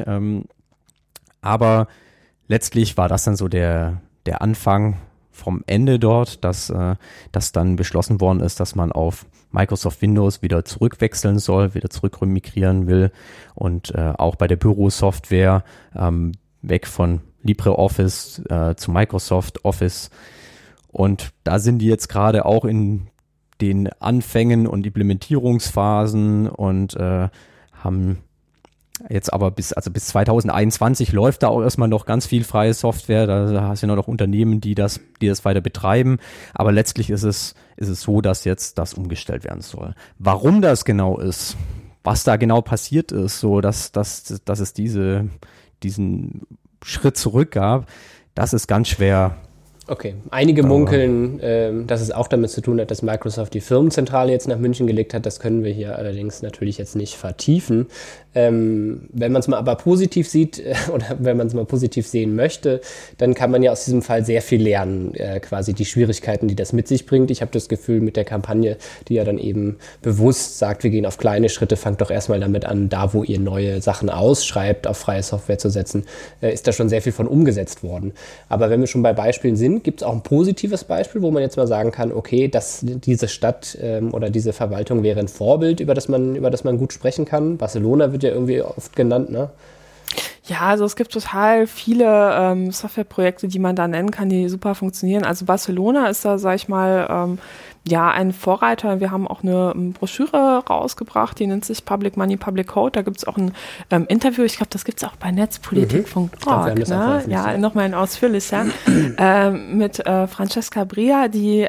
Speaker 4: Aber letztlich war das dann so der Anfang vom Ende dort, dass dann beschlossen worden ist, dass man auf Microsoft Windows wieder zurückwechseln soll, wieder zurück migrieren will und auch bei der Bürosoftware weg von LibreOffice zu Microsoft Office. Und da sind die jetzt gerade auch in den Anfängen und Implementierungsphasen und haben jetzt aber bis 2021 läuft da auch erstmal noch ganz viel freie Software. Da hast du ja noch Unternehmen, die das weiter betreiben. Aber letztlich ist es so, dass jetzt das umgestellt werden soll. Warum das genau ist, was da genau passiert ist, so dass es diesen Schritt zurück gab, das ist ganz schwer.
Speaker 2: Okay, einige munkeln, dass es auch damit zu tun hat, dass Microsoft die Firmenzentrale jetzt nach München gelegt hat. Das können wir hier allerdings natürlich jetzt nicht vertiefen. Wenn man es mal aber positiv sieht oder wenn man es mal positiv sehen möchte, dann kann man ja aus diesem Fall sehr viel lernen, quasi die Schwierigkeiten, die das mit sich bringt. Ich habe das Gefühl, mit der Kampagne, die ja dann eben bewusst sagt, wir gehen auf kleine Schritte, fangt doch erstmal damit an, da wo ihr neue Sachen ausschreibt, auf freie Software zu setzen, ist da schon sehr viel von umgesetzt worden. Aber wenn wir schon bei Beispielen sind, gibt es auch ein positives Beispiel, wo man jetzt mal sagen kann, okay, diese Stadt oder diese Verwaltung wäre ein Vorbild, über das man gut sprechen kann. Barcelona wird ja irgendwie oft genannt, ne?
Speaker 3: Ja, also es gibt total viele Softwareprojekte, die man da nennen kann, die super funktionieren. Also Barcelona ist da, sag ich mal, ein Vorreiter. Wir haben auch eine Broschüre rausgebracht, die nennt sich Public Money, Public Code. Da gibt es auch ein Interview, ich glaube, das gibt es auch bei netzpolitik.org. Ne? Ja, nochmal ein ausführlicher. Mit Francesca Bria, die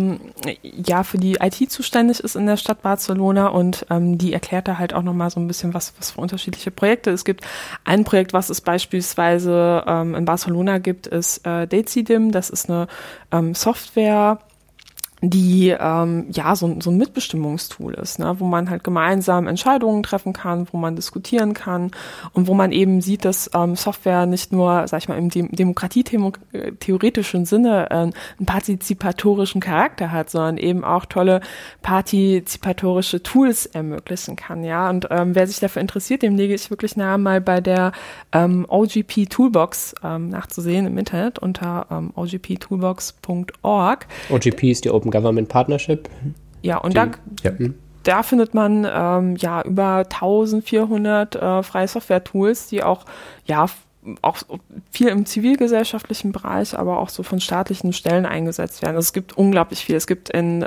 Speaker 3: für die IT zuständig ist in der Stadt Barcelona und die erklärt da halt auch nochmal so ein bisschen, was für unterschiedliche Projekte es gibt. Ein Projekt, was es beispielsweise in Barcelona gibt, ist Decidim. Das ist eine Software, die so ein Mitbestimmungstool ist, ne, wo man halt gemeinsam Entscheidungen treffen kann, wo man diskutieren kann und wo man eben sieht, dass Software nicht nur, sag ich mal, im demokratietheoretischen Sinne einen partizipatorischen Charakter hat, sondern eben auch tolle partizipatorische Tools ermöglichen kann, ja. Und wer sich dafür interessiert, dem lege ich wirklich nahe, mal bei der OGP Toolbox nachzusehen im Internet unter ogptoolbox.org.
Speaker 2: OGP ist die Open Government Partnership.
Speaker 3: Ja, und da findet man über 1400 freie Software-Tools, die auch viel im zivilgesellschaftlichen Bereich, aber auch so von staatlichen Stellen eingesetzt werden. Also es gibt unglaublich viel. Es gibt ein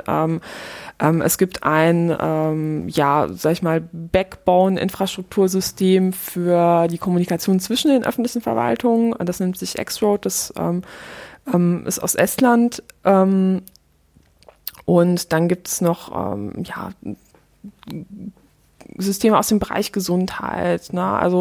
Speaker 3: Backbone-Infrastruktursystem für die Kommunikation zwischen den öffentlichen Verwaltungen. Das nennt sich X-Road, das ist aus Estland. Und dann gibt es noch Systeme aus dem Bereich Gesundheit. Ne? Also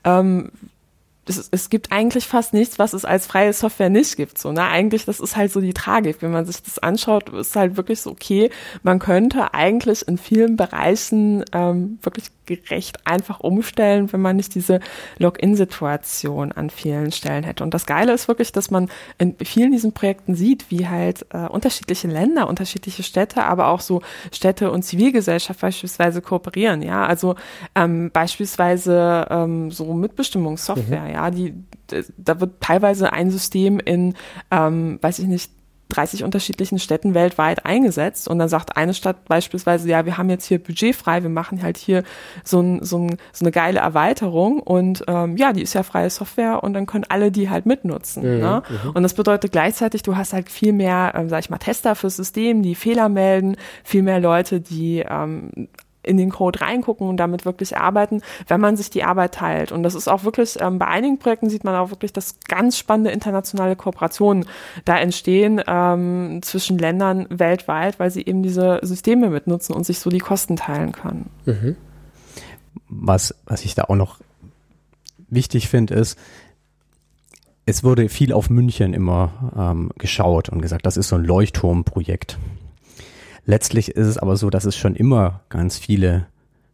Speaker 3: es gibt eigentlich fast nichts, was es als freie Software nicht gibt. So, ne? Eigentlich, das ist halt so die Tragik. Wenn man sich das anschaut, ist halt wirklich so, okay, man könnte eigentlich in vielen Bereichen wirklich gerecht einfach umstellen, wenn man nicht diese Login-Situation an vielen Stellen hätte. Und das Geile ist wirklich, dass man in vielen diesen Projekten sieht, wie halt unterschiedliche Länder, unterschiedliche Städte, aber auch so Städte und Zivilgesellschaft beispielsweise kooperieren. Ja, also beispielsweise so Mitbestimmungssoftware. Ja, da wird teilweise ein System in, 30 unterschiedlichen Städten weltweit eingesetzt und dann sagt eine Stadt beispielsweise, ja, wir haben jetzt hier Budget frei, wir machen halt hier so eine geile Erweiterung und die ist ja freie Software und dann können alle die halt mitnutzen. Ne? Und das bedeutet gleichzeitig, du hast halt viel mehr, Tester fürs System, die Fehler melden, viel mehr Leute, die in den Code reingucken und damit wirklich arbeiten, wenn man sich die Arbeit teilt. Und das ist auch wirklich, bei einigen Projekten sieht man auch wirklich, dass ganz spannende internationale Kooperationen da entstehen zwischen Ländern weltweit, weil sie eben diese Systeme mitnutzen und sich so die Kosten teilen können.
Speaker 4: Mhm. Was ich da auch noch wichtig finde, ist, es wurde viel auf München immer geschaut und gesagt, das ist so ein Leuchtturmprojekt. Letztlich ist es aber so, dass es schon immer ganz viele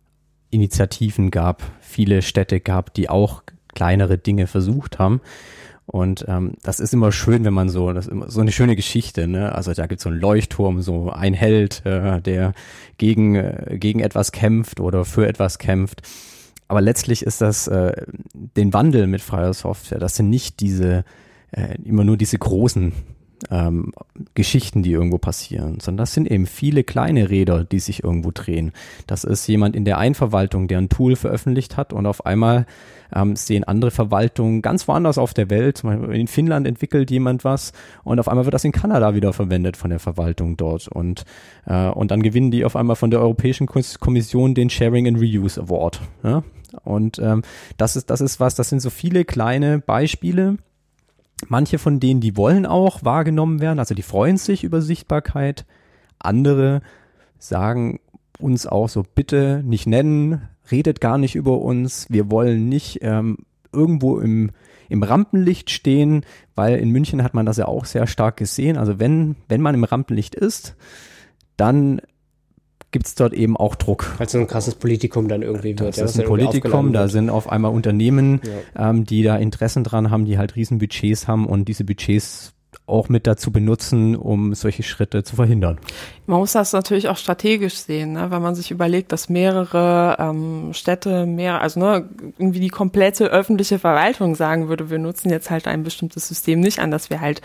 Speaker 4: Initiativen gab, viele Städte gab, die auch kleinere Dinge versucht haben. Und das ist immer schön, wenn man das ist immer so eine schöne Geschichte, ne? Also da gibt's so einen Leuchtturm, so ein Held, der gegen etwas kämpft oder für etwas kämpft. Aber letztlich ist das den Wandel mit freier Software, das sind nicht immer nur diese großen Geschichten, die irgendwo passieren, sondern das sind eben viele kleine Räder, die sich irgendwo drehen. Das ist jemand in der Einverwaltung, der ein Tool veröffentlicht hat und auf einmal sehen andere Verwaltungen ganz woanders auf der Welt. Zum Beispiel in Finnland entwickelt jemand was und auf einmal wird das in Kanada wieder verwendet von der Verwaltung dort und dann gewinnen die auf einmal von der Europäischen Kommission den Sharing and Reuse Award. Ja? Und das sind so viele kleine Beispiele. Manche von denen, die wollen auch wahrgenommen werden, also die freuen sich über Sichtbarkeit. Andere sagen uns auch so, bitte nicht nennen, redet gar nicht über uns. Wir wollen nicht irgendwo im Rampenlicht stehen, weil in München hat man das ja auch sehr stark gesehen. Also wenn man im Rampenlicht ist, dann gibt's dort eben auch Druck.
Speaker 2: Weil es so ein krasses Politikum dann irgendwie wird.
Speaker 4: Das ist ein Politikum, da sind auf einmal Unternehmen, die da Interessen dran haben, die halt riesen Budgets haben und diese Budgets auch mit dazu benutzen, um solche Schritte zu verhindern.
Speaker 3: Man muss das natürlich auch strategisch sehen, ne? Wenn man sich überlegt, dass mehrere Städte, irgendwie die komplette öffentliche Verwaltung sagen würde, wir nutzen jetzt halt ein bestimmtes System nicht an, dass wir halt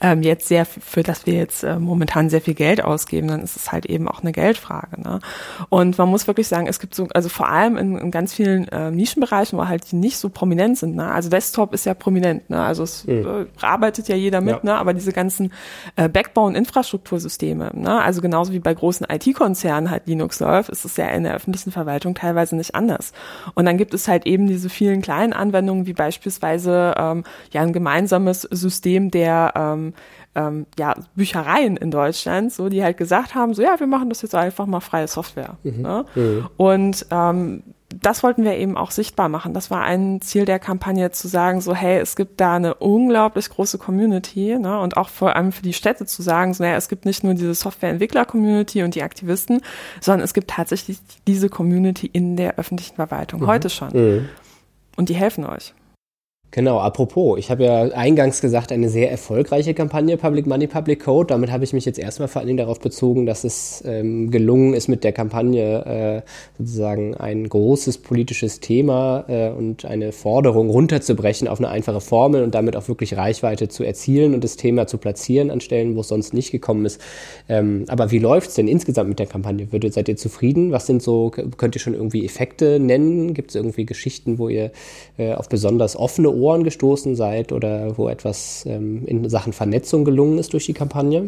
Speaker 3: momentan sehr viel Geld ausgeben, dann ist es halt eben auch eine Geldfrage, ne? Und man muss wirklich sagen, es gibt vor allem in ganz vielen Nischenbereichen, wo halt die nicht so prominent sind, ne? Also Desktop ist ja prominent, ne? Also es arbeitet ja jeder mit, ne? Aber diese ganzen Backbone-Infrastruktursysteme, ne? Also genauso wie bei großen IT-Konzernen halt Linux läuft, ist es ja in der öffentlichen Verwaltung teilweise nicht anders. Und dann gibt es halt eben diese vielen kleinen Anwendungen, wie beispielsweise ein gemeinsames System der Büchereien in Deutschland, so, die halt gesagt haben, so, ja, wir machen das jetzt einfach mal freie Software. Ne? Und das wollten wir eben auch sichtbar machen. Das war ein Ziel der Kampagne, zu sagen, so, hey, es gibt da eine unglaublich große Community, ne? Und auch vor allem für die Städte zu sagen, so, naja, es gibt nicht nur diese Softwareentwickler-Community und die Aktivisten, sondern es gibt tatsächlich diese Community in der öffentlichen Verwaltung, heute schon. Und die helfen euch.
Speaker 2: Genau, apropos, ich habe ja eingangs gesagt, eine sehr erfolgreiche Kampagne Public Money, Public Code. Damit habe ich mich jetzt erstmal vor allen Dingen darauf bezogen, dass es gelungen ist, mit der Kampagne sozusagen ein großes politisches Thema und eine Forderung runterzubrechen auf eine einfache Formel und damit auch wirklich Reichweite zu erzielen und das Thema zu platzieren an Stellen, wo es sonst nicht gekommen ist. Aber wie läuft es denn insgesamt mit der Kampagne? Seid ihr zufrieden? Was sind könnt ihr schon irgendwie Effekte nennen? Gibt es irgendwie Geschichten, wo ihr auf besonders offene Ohren gestoßen seid oder wo etwas in Sachen Vernetzung gelungen ist durch die Kampagne?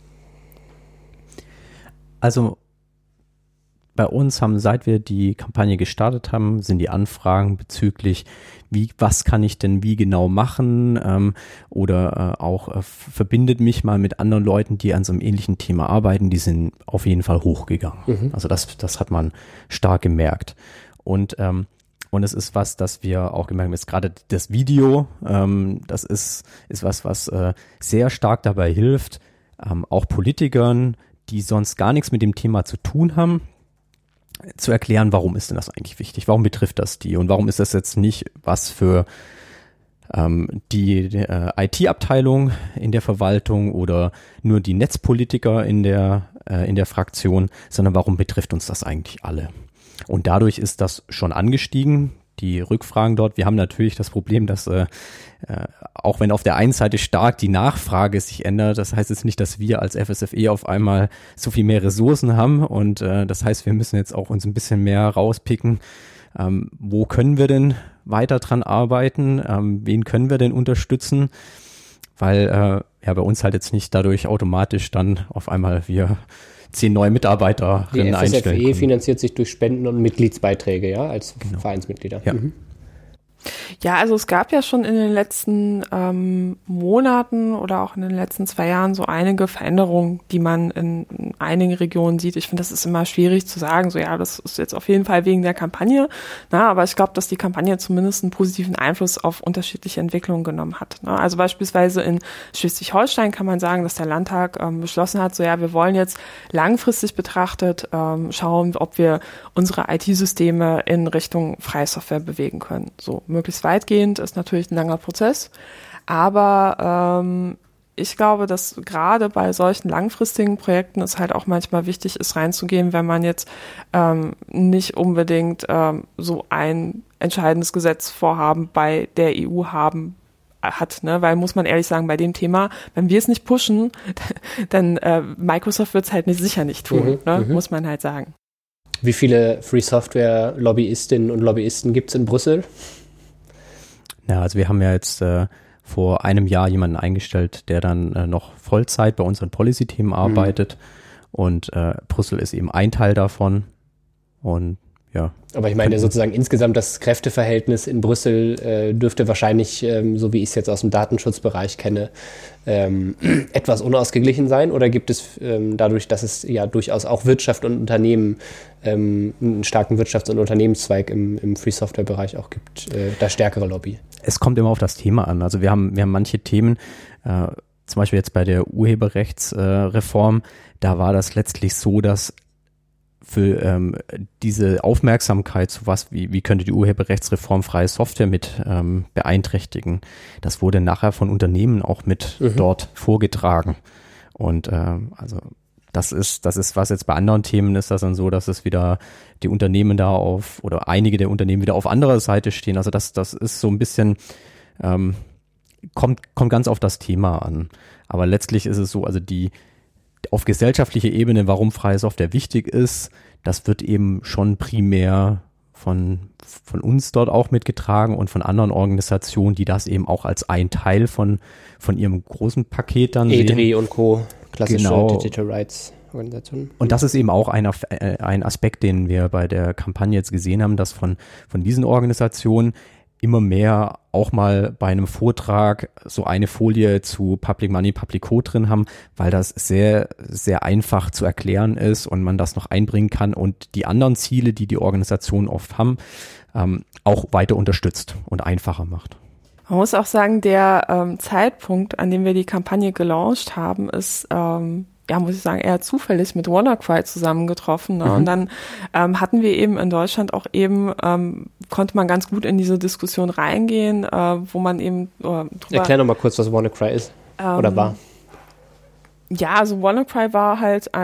Speaker 4: Also bei uns seit wir die Kampagne gestartet haben, sind die Anfragen bezüglich, was kann ich denn wie genau machen oder auch verbindet mich mal mit anderen Leuten, die an so einem ähnlichen Thema arbeiten, die sind auf jeden Fall hochgegangen. Also das hat man stark gemerkt. Und es ist was, das wir auch gemerkt haben, ist gerade das Video, das ist was sehr stark dabei hilft, auch Politikern, die sonst gar nichts mit dem Thema zu tun haben, zu erklären, warum ist denn das eigentlich wichtig, warum betrifft das die und warum ist das jetzt nicht was für die IT-Abteilung in der Verwaltung oder nur die Netzpolitiker in der Fraktion, sondern warum betrifft uns das eigentlich alle? Und dadurch ist das schon angestiegen, die Rückfragen dort. Wir haben natürlich das Problem, dass auch wenn auf der einen Seite stark die Nachfrage sich ändert, das heißt jetzt nicht, dass wir als FSFE auf einmal so viel mehr Ressourcen haben und das heißt, wir müssen jetzt auch uns ein bisschen mehr rauspicken, wo können wir denn weiter dran arbeiten, wen können wir denn unterstützen, weil bei uns halt jetzt nicht dadurch automatisch dann auf einmal wir 10 neue Mitarbeiterinnen einstellen.
Speaker 2: Die FSFE finanziert sich durch Spenden und Mitgliedsbeiträge, ja, als Vereinsmitglieder.
Speaker 4: Ja.
Speaker 3: Ja, also es gab ja schon in den letzten Monaten oder auch in den letzten 2 Jahren so einige Veränderungen, die man in einigen Regionen sieht. Ich finde, das ist immer schwierig zu sagen, so ja, das ist jetzt auf jeden Fall wegen der Kampagne. Na, aber ich glaube, dass die Kampagne zumindest einen positiven Einfluss auf unterschiedliche Entwicklungen genommen hat. Ne? Also beispielsweise in Schleswig-Holstein kann man sagen, dass der Landtag beschlossen hat, so ja, wir wollen jetzt langfristig betrachtet schauen, ob wir unsere IT-Systeme in Richtung freie Software bewegen können. So möglichst weitgehend ist natürlich ein langer Prozess, aber ich glaube, dass gerade bei solchen langfristigen Projekten es halt auch manchmal wichtig ist, reinzugehen, wenn man jetzt nicht unbedingt so ein entscheidendes Gesetzvorhaben bei der EU hat, ne? Weil, muss man ehrlich sagen, bei dem Thema, wenn wir es nicht pushen, dann Microsoft wird es halt sicher nicht tun, muss man halt sagen.
Speaker 2: Wie viele Free-Software-Lobbyistinnen und Lobbyisten gibt es in Brüssel?
Speaker 4: Ja, also wir haben ja jetzt vor einem Jahr jemanden eingestellt, der dann noch Vollzeit bei unseren Policy-Themen arbeitet und Brüssel ist eben ein Teil davon und ja.
Speaker 2: Aber ich meine sozusagen insgesamt das Kräfteverhältnis in Brüssel dürfte wahrscheinlich, so wie ich es jetzt aus dem Datenschutzbereich kenne, etwas unausgeglichen sein, oder gibt es dadurch, dass es ja durchaus auch Wirtschaft und Unternehmen, einen starken Wirtschafts- und Unternehmenszweig im Free-Software-Bereich auch gibt, da stärkere Lobby?
Speaker 4: Es kommt immer auf das Thema an. Also wir haben manche Themen, zum Beispiel jetzt bei der Urheberrechtsreform, da war das letztlich so, dass für diese Aufmerksamkeit zu was, wie könnte die Urheberrechtsreform freie Software mit beeinträchtigen, das wurde nachher von Unternehmen auch mit dort vorgetragen. Und also das ist, was jetzt bei anderen Themen ist, das dann so, dass es wieder die Unternehmen da oder einige der Unternehmen wieder auf anderer Seite stehen. Also das ist so ein bisschen, kommt ganz auf das Thema an. Aber letztlich ist es so, also auf gesellschaftlicher Ebene, warum freie Software wichtig ist, das wird eben schon primär von uns dort auch mitgetragen und von anderen Organisationen, die das eben auch als ein Teil von ihrem großen Paket dann sehen.
Speaker 2: EDRI und Co., klassische
Speaker 4: Genau.
Speaker 2: Digital Rights Organisationen.
Speaker 4: Und das ist eben auch ein Aspekt, den wir bei der Kampagne jetzt gesehen haben, dass von diesen Organisationen immer mehr auch mal bei einem Vortrag so eine Folie zu Public Money, Public Code drin haben, weil das sehr, sehr einfach zu erklären ist und man das noch einbringen kann und die anderen Ziele, die Organisationen oft haben, auch weiter unterstützt und einfacher macht.
Speaker 3: Man muss auch sagen, der Zeitpunkt, an dem wir die Kampagne gelauncht haben, ist muss ich sagen, eher zufällig mit WannaCry zusammengetroffen. Ne? Und dann hatten wir eben in Deutschland auch eben, konnte man ganz gut in diese Diskussion reingehen, wo man eben drüber...
Speaker 2: Erklär noch mal kurz, was WannaCry ist oder war.
Speaker 3: Ja, also WannaCry war halt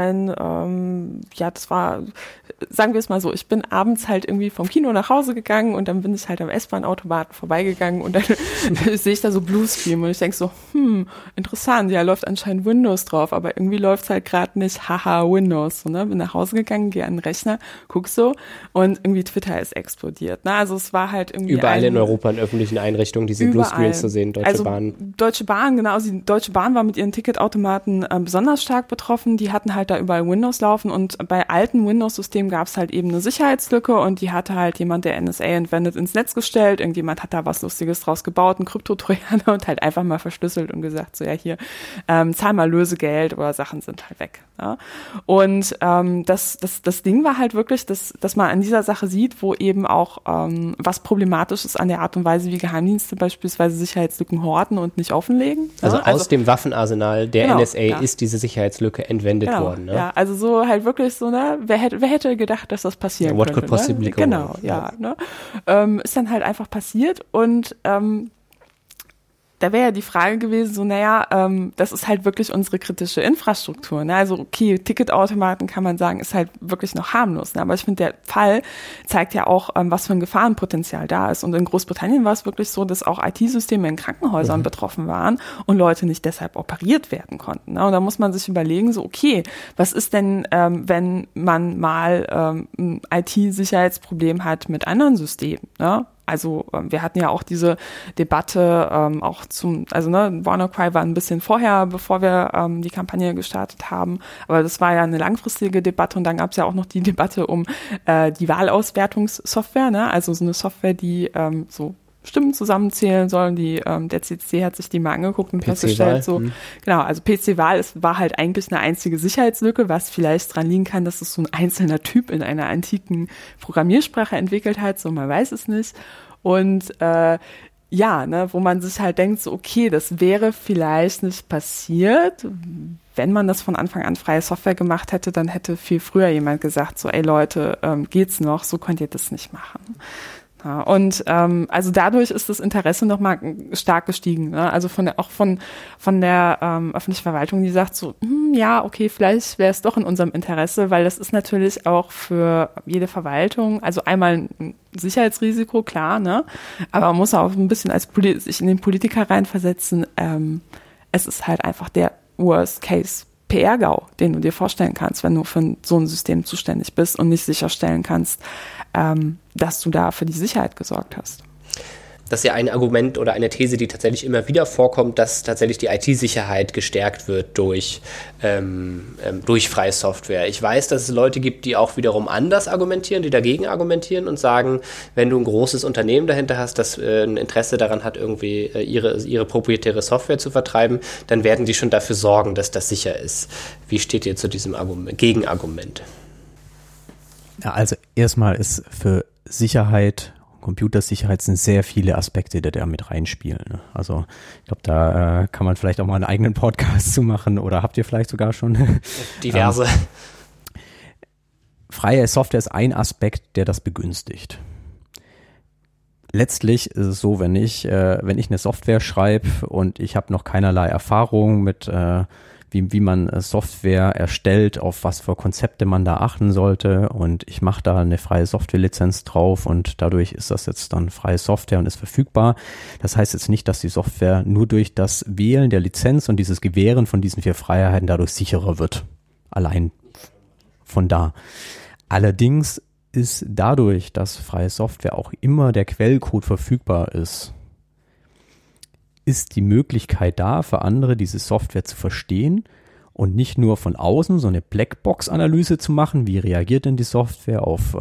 Speaker 3: das war, sagen wir es mal so, ich bin abends halt irgendwie vom Kino nach Hause gegangen und dann bin ich halt am S-Bahn-Automaten vorbeigegangen und dann sehe ich da so Bluescreen und ich denke so, interessant, ja, läuft anscheinend Windows drauf, aber irgendwie läuft es halt gerade nicht, haha, Windows. So, ne? Bin nach Hause gegangen, gehe an den Rechner, guck so und irgendwie Twitter ist explodiert. Ne? Also es war halt irgendwie
Speaker 2: überall in Europa in öffentlichen Einrichtungen diese Bluescreens zu sehen, Deutsche Bahn.
Speaker 3: Deutsche Bahn, genau, die Deutsche Bahn war mit ihren Ticketautomaten besonders stark betroffen. Die hatten halt da überall Windows laufen und bei alten Windows-Systemen gab es halt eben eine Sicherheitslücke und die hatte halt jemand, der NSA entwendet, ins Netz gestellt. Irgendjemand hat da was Lustiges draus gebaut, einen Kryptotrojaner und halt einfach mal verschlüsselt und gesagt, so ja hier, zahl mal Lösegeld oder Sachen sind halt weg. Ja? Und das Ding war halt wirklich, dass man an dieser Sache sieht, wo eben auch was problematisch ist an der Art und Weise, wie Geheimdienste beispielsweise Sicherheitslücken horten und nicht offenlegen.
Speaker 2: Also aus dem Waffenarsenal der NSA ist diese Sicherheitslücke entwendet worden. Ne?
Speaker 3: Ja, also so halt wirklich so, ne, wer hätte gedacht, dass das passieren
Speaker 2: what
Speaker 3: könnte.
Speaker 2: Could possibly go
Speaker 3: Genau,
Speaker 2: wrong.
Speaker 3: ja. Ne? Ist dann halt einfach passiert und da wäre ja die Frage gewesen, so, das ist halt wirklich unsere kritische Infrastruktur. Ne? Also okay, Ticketautomaten kann man sagen, ist halt wirklich noch harmlos. Ne? Aber ich finde, der Fall zeigt ja auch, was für ein Gefahrenpotenzial da ist. Und in Großbritannien war es wirklich so, dass auch IT-Systeme in Krankenhäusern betroffen waren und Leute nicht deshalb operiert werden konnten. Ne? Und da muss man sich überlegen, so okay, was ist denn, wenn man mal ein IT-Sicherheitsproblem hat mit anderen Systemen, ne? Also wir hatten ja auch diese Debatte auch WannaCry war ein bisschen vorher, bevor wir die Kampagne gestartet haben, aber das war ja eine langfristige Debatte und dann gab es ja auch noch die Debatte um die Wahlauswertungssoftware, ne? Also so eine Software, die so Stimmen zusammenzählen sollen. Der CCC hat sich die mal angeguckt und festgestellt, genau, also PC-Wahl war halt eigentlich eine einzige Sicherheitslücke, was vielleicht dran liegen kann, dass es so ein einzelner Typ in einer antiken Programmiersprache entwickelt hat, so man weiß es nicht. Und wo man sich halt denkt, so okay, das wäre vielleicht nicht passiert. Wenn man das von Anfang an freie Software gemacht hätte, dann hätte viel früher jemand gesagt, so ey Leute, geht's noch, so könnt ihr das nicht machen. Ja, und also dadurch ist das Interesse nochmal stark gestiegen. Ne? Also von der öffentlichen Verwaltung, die sagt so, ja, okay, vielleicht wäre es doch in unserem Interesse, weil das ist natürlich auch für jede Verwaltung, also einmal ein Sicherheitsrisiko, klar, ne? Aber man muss auch ein bisschen sich in den Politiker reinversetzen. Es ist halt einfach der Worst-Case PR-GAU, den du dir vorstellen kannst, wenn du für so ein System zuständig bist und nicht sicherstellen kannst, dass du da für die Sicherheit gesorgt hast.
Speaker 2: Das ist ja ein Argument oder eine These, die tatsächlich immer wieder vorkommt, dass tatsächlich die IT-Sicherheit gestärkt wird durch freie Software. Ich weiß, dass es Leute gibt, die auch wiederum anders argumentieren, die dagegen argumentieren und sagen, wenn du ein großes Unternehmen dahinter hast, das ein Interesse daran hat, irgendwie ihre proprietäre Software zu vertreiben, dann werden die schon dafür sorgen, dass das sicher ist. Wie steht ihr zu diesem Gegenargument?
Speaker 4: Ja, also erstmal ist für Sicherheit, Computersicherheit sind sehr viele Aspekte, die da mit reinspielen. Ne? Also ich glaube, da kann man vielleicht auch mal einen eigenen Podcast zu machen oder habt ihr vielleicht sogar schon?
Speaker 2: Diverse.
Speaker 4: Freie Software ist ein Aspekt, der das begünstigt. Letztlich ist es so, wenn ich eine Software schreibe und ich habe noch keinerlei Erfahrung mit wie man Software erstellt, auf was für Konzepte man da achten sollte und ich mache da eine freie Softwarelizenz drauf und dadurch ist das jetzt dann freie Software und ist verfügbar. Das heißt jetzt nicht, dass die Software nur durch das Wählen der Lizenz und dieses Gewähren von diesen 4 Freiheiten dadurch sicherer wird. Allein von da. Allerdings ist dadurch, dass freie Software auch immer der Quellcode verfügbar ist die Möglichkeit da, für andere diese Software zu verstehen und nicht nur von außen so eine Blackbox-Analyse zu machen, wie reagiert denn die Software auf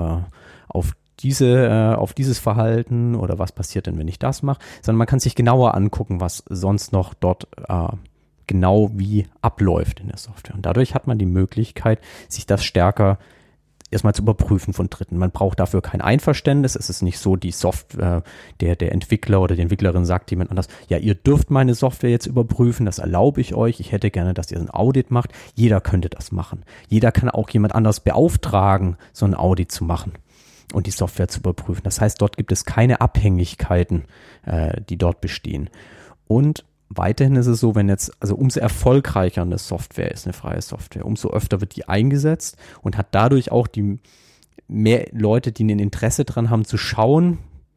Speaker 4: dieses Verhalten oder was passiert denn, wenn ich das mache, sondern man kann sich genauer angucken, was sonst noch dort genau wie abläuft in der Software. Und dadurch hat man die Möglichkeit, sich das stärker erstmal zu überprüfen von Dritten. Man braucht dafür kein Einverständnis. Es ist nicht so, die Software, der Entwickler oder die Entwicklerin sagt jemand anders, ja, ihr dürft meine Software jetzt überprüfen, das erlaube ich euch. Ich hätte gerne, dass ihr ein Audit macht. Jeder könnte das machen. Jeder kann auch jemand anders beauftragen, so ein Audit zu machen und die Software zu überprüfen. Das heißt, dort gibt es keine Abhängigkeiten, die dort bestehen. Und weiterhin ist es so, also umso erfolgreicher eine Software ist, eine freie Software, umso öfter wird die eingesetzt und hat dadurch auch die mehr Leute, die ein Interesse dran haben, zu schauen,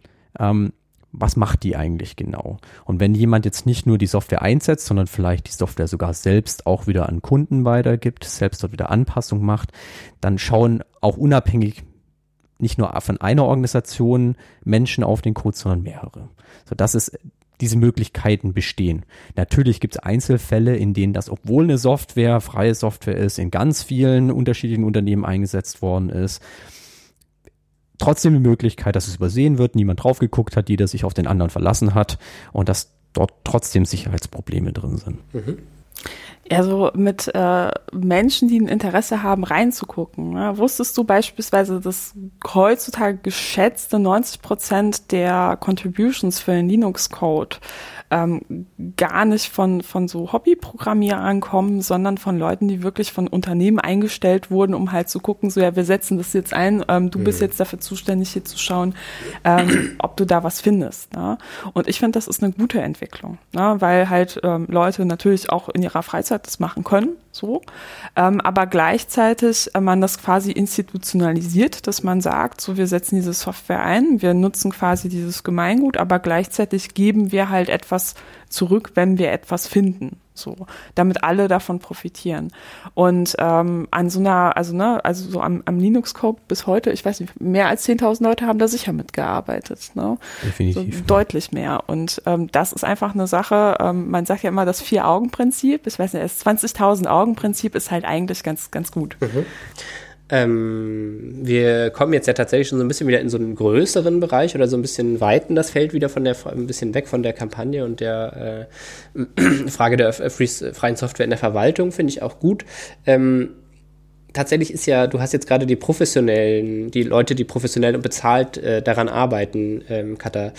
Speaker 4: was macht die eigentlich genau. Und wenn jemand jetzt nicht nur die Software einsetzt, sondern vielleicht die Software sogar selbst auch wieder an Kunden weitergibt, selbst dort wieder Anpassung macht, dann schauen auch unabhängig nicht nur von einer Organisation Menschen auf den Code, sondern mehrere. So, das ist diese Möglichkeiten bestehen. Natürlich gibt es Einzelfälle, in denen das, obwohl eine Software freie Software ist, in ganz vielen unterschiedlichen Unternehmen eingesetzt worden ist, trotzdem die Möglichkeit, dass es übersehen wird, niemand drauf geguckt hat, jeder sich auf den anderen verlassen hat und dass dort trotzdem Sicherheitsprobleme drin sind.
Speaker 3: Mhm. Also mit Menschen, die ein Interesse haben, reinzugucken. Ne? Wusstest du beispielsweise, dass heutzutage geschätzte 90% der Contributions für den Linux-Code gar nicht von so Hobbyprogrammierern kommen, sondern von Leuten, die wirklich von Unternehmen eingestellt wurden, um halt zu gucken, so ja, wir setzen das jetzt ein, du bist jetzt dafür zuständig, hier zu schauen, ob du da was findest. Ne? Und ich finde, das ist eine gute Entwicklung, ne? Weil halt Leute natürlich auch in ihrer Freizeit das machen können, so, aber gleichzeitig man das quasi institutionalisiert, dass man sagt, so wir setzen diese Software ein, wir nutzen quasi dieses Gemeingut, aber gleichzeitig geben wir halt etwas zurück, wenn wir etwas finden, so, damit alle davon profitieren. Und an so einer, also so am Linux-Code bis heute, ich weiß nicht, mehr als 10.000 Leute haben da sicher mitgearbeitet, ne?
Speaker 4: Definitiv.
Speaker 3: So, deutlich mehr. Und das ist einfach eine Sache, man sagt ja immer das 4-Augen-Prinzip, ich weiß nicht, das 20.000-Augen-Prinzip ist halt eigentlich ganz, ganz gut.
Speaker 2: Mhm. Wir kommen jetzt ja tatsächlich schon so ein bisschen wieder in so einen größeren Bereich oder so ein bisschen weiten das Feld wieder ein bisschen weg von der Kampagne und der Frage der freien Software in der Verwaltung, finde ich auch gut. Tatsächlich ist ja, du hast jetzt gerade die Leute, die professionell und bezahlt daran arbeiten, Katha,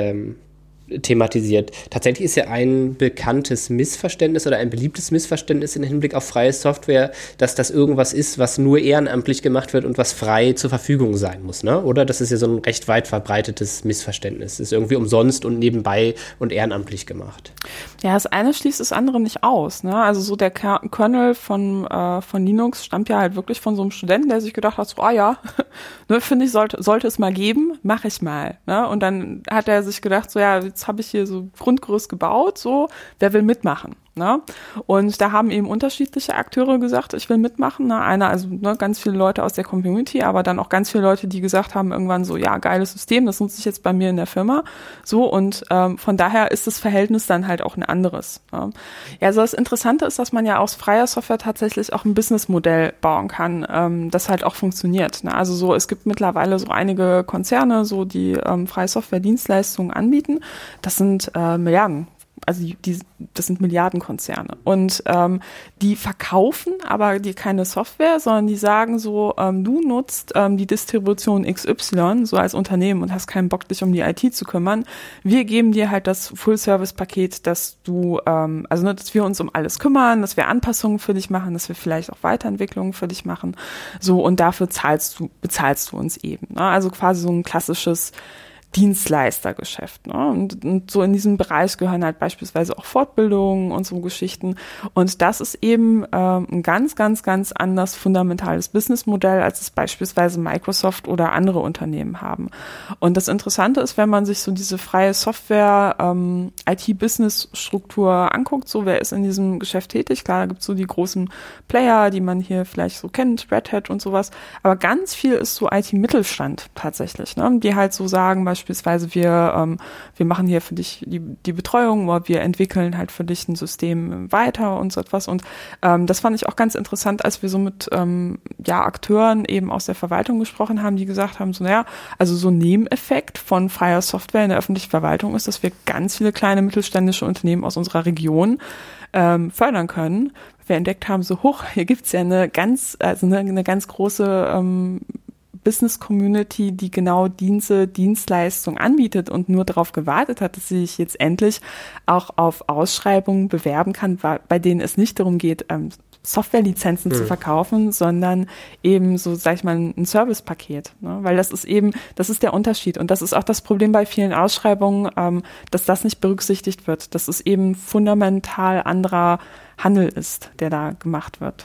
Speaker 2: thematisiert. Tatsächlich ist ja ein bekanntes Missverständnis oder ein beliebtes Missverständnis im Hinblick auf freie Software, dass das irgendwas ist, was nur ehrenamtlich gemacht wird und was frei zur Verfügung sein muss, ne? Oder? Das ist ja so ein recht weit verbreitetes Missverständnis. Ist irgendwie umsonst und nebenbei und ehrenamtlich gemacht.
Speaker 3: Ja, das eine schließt das andere nicht aus, ne? Also so der Kernel von Linux stammt ja halt wirklich von so einem Studenten, der sich gedacht hat, so, ja, ne, finde ich, sollte es mal geben, mache ich mal, ne? Und dann hat er sich gedacht, so, ja, jetzt habe ich hier so Grundgerüst gebaut, so, wer will mitmachen? Ne? Und da haben eben unterschiedliche Akteure gesagt, ich will mitmachen. Ne? Ganz viele Leute aus der Community, aber dann auch ganz viele Leute, die gesagt haben irgendwann so, ja, geiles System, das nutze ich jetzt bei mir in der Firma. So, und von daher ist das Verhältnis dann halt auch ein anderes. Ne? Ja, also das Interessante ist, dass man ja aus freier Software tatsächlich auch ein Businessmodell bauen kann, das halt auch funktioniert. Ne? Also so, es gibt mittlerweile so einige Konzerne, so die freie Software-Dienstleistungen anbieten. Das sind Milliarden. Also das sind Milliardenkonzerne und die verkaufen aber die keine Software, sondern die sagen so, du nutzt die Distribution XY so als Unternehmen und hast keinen Bock, dich um die IT zu kümmern. Wir geben dir halt das Full-Service-Paket, dass du, dass wir uns um alles kümmern, dass wir Anpassungen für dich machen, dass wir vielleicht auch Weiterentwicklungen für dich machen. So, und dafür bezahlst du uns eben. Ne? Also quasi so ein klassisches Dienstleistergeschäft. Ne? Und so in diesem Bereich gehören halt beispielsweise auch Fortbildungen und so Geschichten. Und das ist eben ein ganz, ganz, ganz anders fundamentales Businessmodell, als es beispielsweise Microsoft oder andere Unternehmen haben. Und das Interessante ist, wenn man sich so diese freie Software IT-Business-Struktur anguckt, so wer ist in diesem Geschäft tätig? Klar, da gibt es so die großen Player, die man hier vielleicht so kennt, Red Hat und sowas. Aber ganz viel ist so IT-Mittelstand tatsächlich, ne? Die halt so sagen, beispielsweise wir machen hier für dich die Betreuung oder wir entwickeln halt für dich ein System weiter und so etwas. Und das fand ich auch ganz interessant, als wir so mit Akteuren eben aus der Verwaltung gesprochen haben, die gesagt haben, so also so ein Nebeneffekt von freier Software in der öffentlichen Verwaltung ist, dass wir ganz viele kleine mittelständische Unternehmen aus unserer Region fördern können. Wir entdeckt haben, so hier gibt's ja eine ganz große Business-Community, die genau diese Dienstleistung anbietet und nur darauf gewartet hat, dass sie sich jetzt endlich auch auf Ausschreibungen bewerben kann, bei denen es nicht darum geht, Softwarelizenzen zu verkaufen, sondern eben so, sag ich mal, ein Servicepaket. Ne? Weil das ist der Unterschied. Und das ist auch das Problem bei vielen Ausschreibungen, dass das nicht berücksichtigt wird, dass es eben fundamental anderer Handel ist, der da gemacht wird.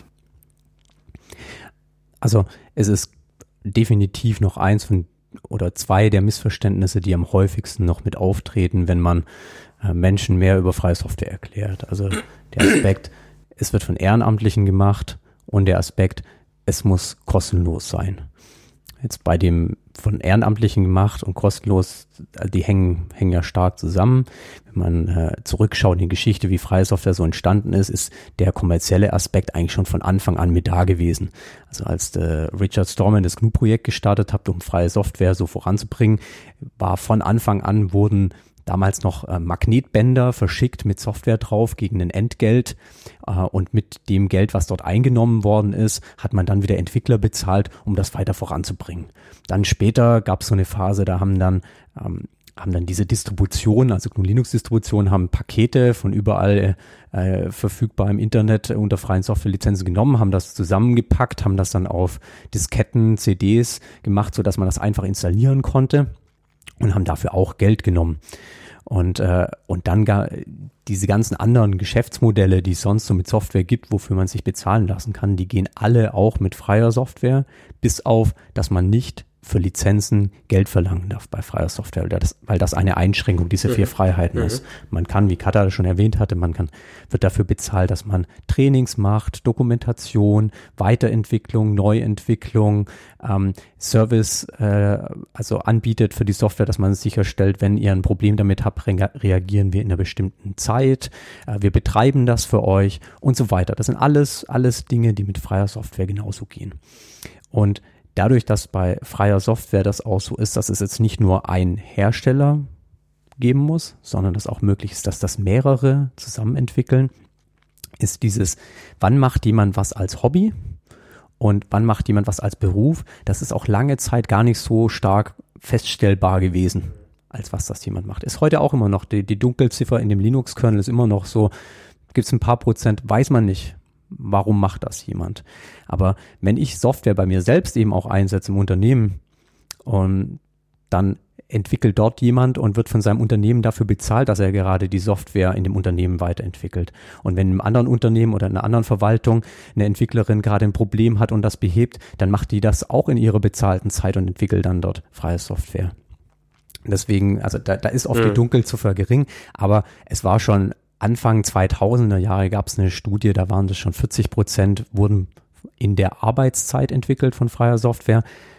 Speaker 4: Also es ist definitiv noch eins oder zwei der Missverständnisse, die am häufigsten noch mit auftreten, wenn man Menschen mehr über freie Software erklärt. Also der Aspekt, es wird von Ehrenamtlichen gemacht und der Aspekt, es muss kostenlos sein. Jetzt bei dem von Ehrenamtlichen gemacht und kostenlos, die hängen ja stark zusammen. Wenn man zurückschaut in die Geschichte, wie freie Software so entstanden ist der kommerzielle Aspekt eigentlich schon von Anfang an mit da gewesen. Also als Richard Stallman das GNU-Projekt gestartet hat, um freie Software so voranzubringen, war von Anfang an wurden damals noch Magnetbänder verschickt mit Software drauf gegen ein Entgelt und mit dem Geld, was dort eingenommen worden ist, hat man dann wieder Entwickler bezahlt, um das weiter voranzubringen. Dann später gab es so eine Phase, da haben dann diese Distributionen, also GNU-Linux-Distributionen, haben Pakete von überall verfügbar im Internet unter freien Softwarelizenzen genommen, haben das zusammengepackt, haben das dann auf Disketten, CDs gemacht, sodass man das einfach installieren konnte. Und haben dafür auch Geld genommen. Und dann diese ganzen anderen Geschäftsmodelle, die es sonst so mit Software gibt, wofür man sich bezahlen lassen kann, die gehen alle auch mit freier Software, bis auf, dass man nicht für Lizenzen Geld verlangen darf bei freier Software, weil das eine Einschränkung dieser 4 Freiheiten ist. Man kann, wie Katha schon erwähnt hatte, wird dafür bezahlt, dass man Trainings macht, Dokumentation, Weiterentwicklung, Neuentwicklung, Service, also anbietet für die Software, dass man sicherstellt, wenn ihr ein Problem damit habt, reagieren wir in einer bestimmten Zeit, wir betreiben das für euch und so weiter. Das sind alles Dinge, die mit freier Software genauso gehen. Und dadurch, dass bei freier Software das auch so ist, dass es jetzt nicht nur einen Hersteller geben muss, sondern dass auch möglich ist, dass das mehrere zusammen entwickeln, ist dieses, wann macht jemand was als Hobby und wann macht jemand was als Beruf, das ist auch lange Zeit gar nicht so stark feststellbar gewesen, als was das jemand macht. Ist heute auch immer noch, die Dunkelziffer in dem Linux-Kernel ist immer noch so, gibt es ein paar Prozent, weiß man nicht. Warum macht das jemand? Aber wenn ich Software bei mir selbst eben auch einsetze im Unternehmen und dann entwickelt dort jemand und wird von seinem Unternehmen dafür bezahlt, dass er gerade die Software in dem Unternehmen weiterentwickelt. Und wenn in einem anderen Unternehmen oder in einer anderen Verwaltung eine Entwicklerin gerade ein Problem hat und das behebt, dann macht die das auch in ihrer bezahlten Zeit und entwickelt dann dort freie Software. Deswegen, also da ist oft die Dunkelziffer gering, aber es war schon Anfang 2000er Jahre gab es eine Studie, da waren das schon 40% wurden in der Arbeitszeit entwickelt von freier Software.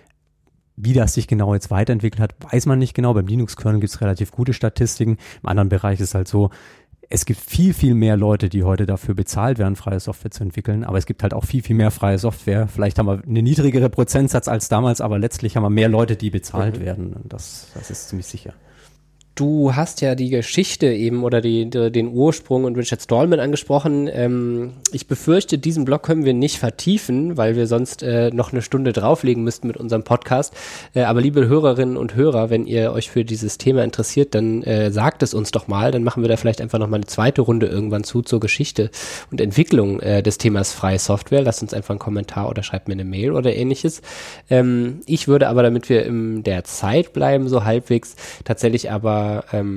Speaker 4: Wie das sich genau jetzt weiterentwickelt hat, weiß man nicht genau. Beim Linux-Kernel gibt es relativ gute Statistiken. Im anderen Bereich ist halt so, es gibt viel, viel mehr Leute, die heute dafür bezahlt werden, freie Software zu entwickeln. Aber es gibt halt auch viel, viel mehr freie Software. Vielleicht haben wir einen niedrigeren Prozentsatz als damals, aber letztlich haben wir mehr Leute, die bezahlt werden. Und das ist ziemlich sicher.
Speaker 2: Du hast ja die Geschichte eben oder den Ursprung und Richard Stallman angesprochen. Ich befürchte, diesen Blog können wir nicht vertiefen, weil wir sonst noch eine Stunde drauflegen müssten mit unserem Podcast. Aber liebe Hörerinnen und Hörer, wenn ihr euch für dieses Thema interessiert, dann sagt es uns doch mal. Dann machen wir da vielleicht einfach noch mal eine zweite Runde irgendwann zur Geschichte und Entwicklung des Themas freie Software. Lasst uns einfach einen Kommentar oder schreibt mir eine Mail oder ähnliches. Ich würde aber, damit wir in der Zeit bleiben, so halbwegs, tatsächlich aber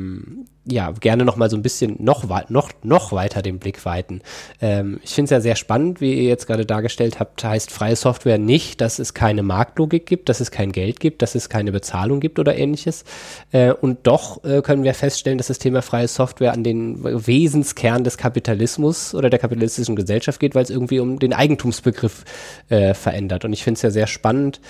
Speaker 2: gerne noch mal so ein bisschen noch weiter den Blick weiten. Ich finde es ja sehr spannend, wie ihr jetzt gerade dargestellt habt, heißt freie Software nicht, dass es keine Marktlogik gibt, dass es kein Geld gibt, dass es keine Bezahlung gibt oder ähnliches. Und doch können wir feststellen, dass das Thema freie Software an den Wesenskern des Kapitalismus oder der kapitalistischen Gesellschaft geht, weil es irgendwie um den Eigentumsbegriff verändert. Und ich finde es ja sehr spannend,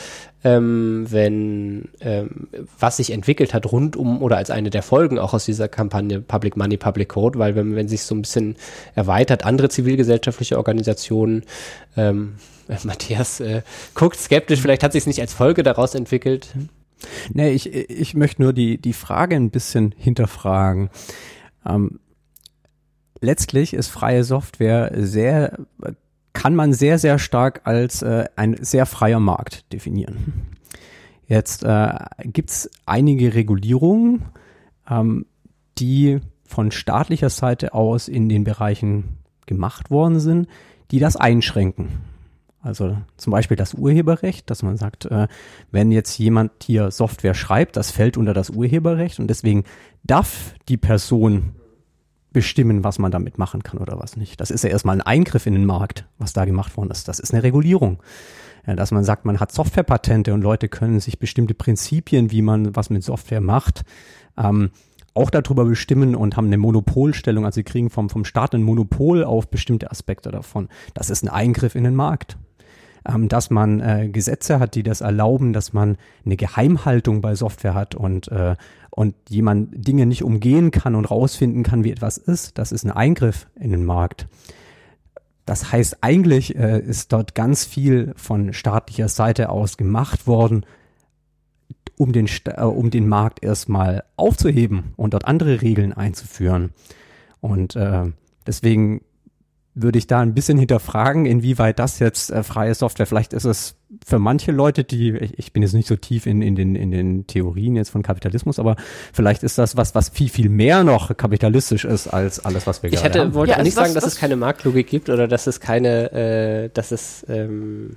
Speaker 2: wenn was sich entwickelt hat rund um oder als eine der Folgen auch aus dieser Kampagne Public Money, Public Code, weil wenn sich so ein bisschen erweitert, andere zivilgesellschaftliche Organisationen, Matthias guckt skeptisch, vielleicht hat sich es nicht als Folge daraus entwickelt.
Speaker 4: Nee, ich möchte nur die Frage ein bisschen hinterfragen. Letztlich ist freie Software kann man sehr, sehr stark als ein sehr freier Markt definieren. Jetzt gibt es einige Regulierungen, die von staatlicher Seite aus in den Bereichen gemacht worden sind, die das einschränken. Also zum Beispiel das Urheberrecht, dass man sagt, wenn jetzt jemand hier Software schreibt, das fällt unter das Urheberrecht und deswegen darf die Person bestimmen, was man damit machen kann oder was nicht. Das ist ja erstmal ein Eingriff in den Markt, was da gemacht worden ist. Das ist eine Regulierung. Ja, dass man sagt, man hat Softwarepatente und Leute können sich bestimmte Prinzipien, wie man was mit Software macht, auch darüber bestimmen und haben eine Monopolstellung. Also sie kriegen vom Staat ein Monopol auf bestimmte Aspekte davon. Das ist ein Eingriff in den Markt. Dass man Gesetze hat, die das erlauben, dass man eine Geheimhaltung bei Software hat und jemand Dinge nicht umgehen kann und rausfinden kann, wie etwas ist, das ist ein Eingriff in den Markt. Das heißt, eigentlich ist dort ganz viel von staatlicher Seite aus gemacht worden, um den Markt erstmal aufzuheben und dort andere Regeln einzuführen. Und deswegen würde ich da ein bisschen hinterfragen, inwieweit das jetzt freie Software, vielleicht ist es für manche Leute, ich bin jetzt nicht so tief in den Theorien jetzt von Kapitalismus, aber vielleicht ist das was viel, viel mehr noch kapitalistisch ist als alles, was wir gerade haben.
Speaker 2: Ich wollte nicht sagen, dass es keine Marktlogik gibt oder dass es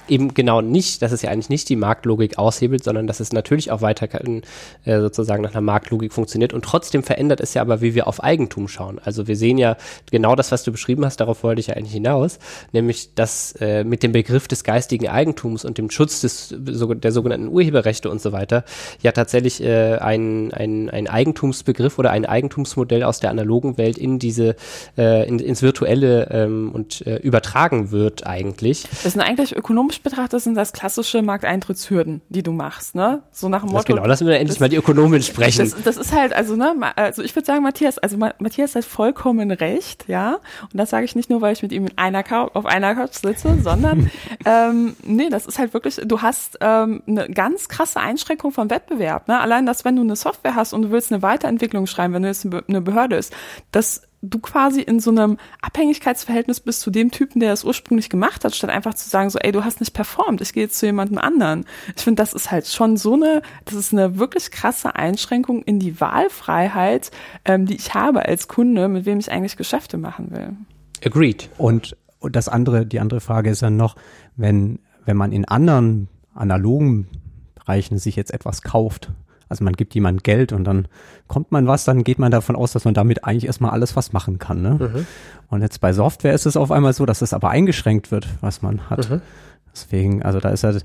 Speaker 2: eben genau nicht, dass es ja eigentlich nicht die Marktlogik aushebelt, sondern dass es natürlich auch weiter sozusagen nach einer Marktlogik funktioniert und trotzdem verändert es ja aber, wie wir auf Eigentum schauen. Also wir sehen ja genau das, was du beschrieben hast, darauf wollte ich ja eigentlich hinaus, nämlich dass mit dem Begriff des geistigen Eigentums und dem Schutz der sogenannten Urheberrechte und so weiter ja tatsächlich ein Eigentumsbegriff oder ein Eigentumsmodell aus der analogen Welt in diese ins Virtuelle und übertragen wird eigentlich.
Speaker 3: Das sind eigentlich ökonomisch betrachtet, sind das klassische Markteintrittshürden, die du machst, ne? So nach dem Motto.
Speaker 2: Genau, lassen wir endlich mal die Ökonomen sprechen.
Speaker 3: Das ist halt, also ich würde sagen, Matthias hat vollkommen recht, ja. Und das sage ich nicht nur, weil ich mit ihm auf einer Couch sitze, sondern das ist halt wirklich, du hast eine ganz krasse Einschränkung von Wettbewerb, ne? Allein, dass wenn du eine Software hast und du willst eine Weiterentwicklung schreiben, wenn du jetzt eine Behörde ist, dass du quasi in so einem Abhängigkeitsverhältnis bist zu dem Typen, der das ursprünglich gemacht hat, statt einfach zu sagen so, ey, du hast nicht performt, ich gehe jetzt zu jemandem anderen. Ich finde, das ist halt schon das ist eine wirklich krasse Einschränkung in die Wahlfreiheit, die ich habe als Kunde, mit wem ich eigentlich Geschäfte machen will.
Speaker 2: Agreed.
Speaker 4: Und die andere Frage ist dann noch, wenn man in anderen analogen Bereichen sich jetzt etwas kauft, also man gibt jemandem Geld und dann dann geht man davon aus, dass man damit eigentlich erstmal alles was machen kann. Ne? Mhm. Und jetzt bei Software ist es auf einmal so, dass es aber eingeschränkt wird, was man hat. Mhm. Deswegen, also da ist ja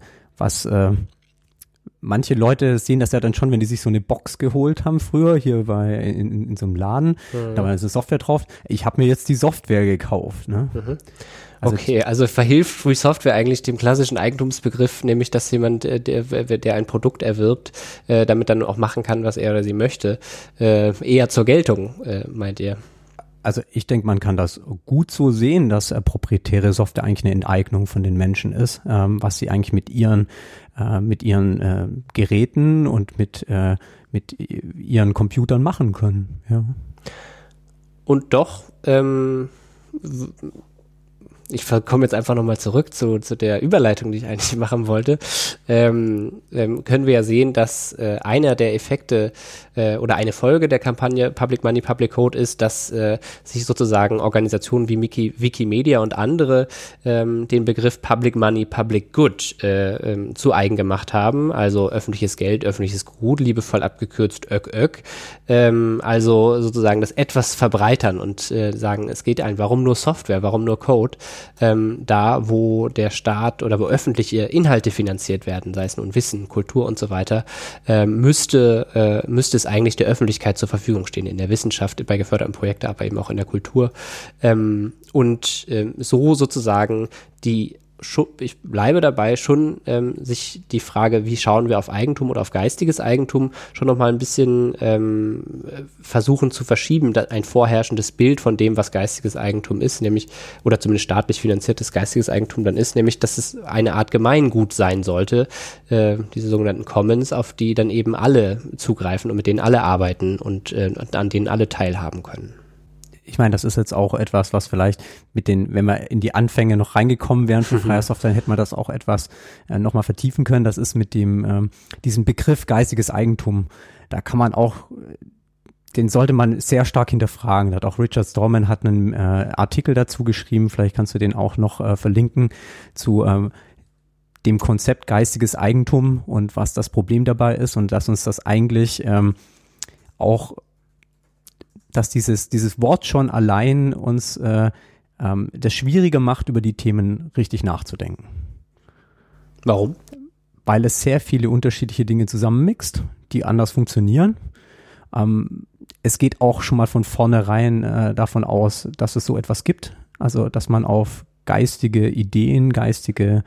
Speaker 4: manche Leute sehen das ja dann schon, wenn die sich so eine Box geholt haben früher, hier in so einem Laden, da war eine Software drauf. Ich habe mir jetzt die Software gekauft. Ne?
Speaker 2: Mhm. Also verhilft Free Software eigentlich dem klassischen Eigentumsbegriff, nämlich dass jemand, der ein Produkt erwirbt, damit dann auch machen kann, was er oder sie möchte, eher zur Geltung, meint ihr?
Speaker 4: Also ich denke, man kann das gut so sehen, dass proprietäre Software eigentlich eine Enteignung von den Menschen ist, was sie eigentlich mit ihren Geräten und mit ihren Computern machen können. Ja.
Speaker 2: Und doch ich komme jetzt einfach nochmal zurück zu der Überleitung, die ich eigentlich machen wollte, können wir ja sehen, dass einer der Effekte oder eine Folge der Kampagne Public Money, Public Code ist, dass sich sozusagen Organisationen wie Wikimedia und andere den Begriff Public Money, Public Good zu eigen gemacht haben, also öffentliches Geld, öffentliches Gut, liebevoll abgekürzt ÖK. Also sozusagen das etwas verbreitern und sagen, es geht warum nur Software, warum nur Code? Da, wo der Staat oder wo öffentliche Inhalte finanziert werden, sei es nun Wissen, Kultur und so weiter, müsste es eigentlich der Öffentlichkeit zur Verfügung stehen, in der Wissenschaft, bei geförderten Projekten, aber eben auch in der Kultur. So sozusagen ich bleibe dabei, schon sich die Frage, wie schauen wir auf Eigentum oder auf geistiges Eigentum, schon nochmal ein bisschen versuchen zu verschieben, ein vorherrschendes Bild von dem, was geistiges Eigentum ist, nämlich, oder zumindest staatlich finanziertes geistiges Eigentum dann ist, nämlich, dass es eine Art Gemeingut sein sollte, diese sogenannten Commons, auf die dann eben alle zugreifen und mit denen alle arbeiten und an denen alle teilhaben können.
Speaker 4: Ich meine, das ist jetzt auch etwas, was vielleicht wenn wir in die Anfänge noch reingekommen wären von freier Software, hätte man das auch etwas nochmal vertiefen können. Das ist mit diesem Begriff geistiges Eigentum. Da kann man auch, den sollte man sehr stark hinterfragen. Da hat auch Richard Stallman hat einen Artikel dazu geschrieben, vielleicht kannst du den auch noch verlinken, zu dem Konzept geistiges Eigentum und was das Problem dabei ist und dass uns das eigentlich auch dass dieses Wort schon allein uns das schwieriger macht, über die Themen richtig nachzudenken.
Speaker 2: Warum?
Speaker 4: Weil es sehr viele unterschiedliche Dinge zusammenmixt, die anders funktionieren. Es geht auch schon mal von vornherein davon aus, dass es so etwas gibt. Also, dass man auf geistige Ideen, geistige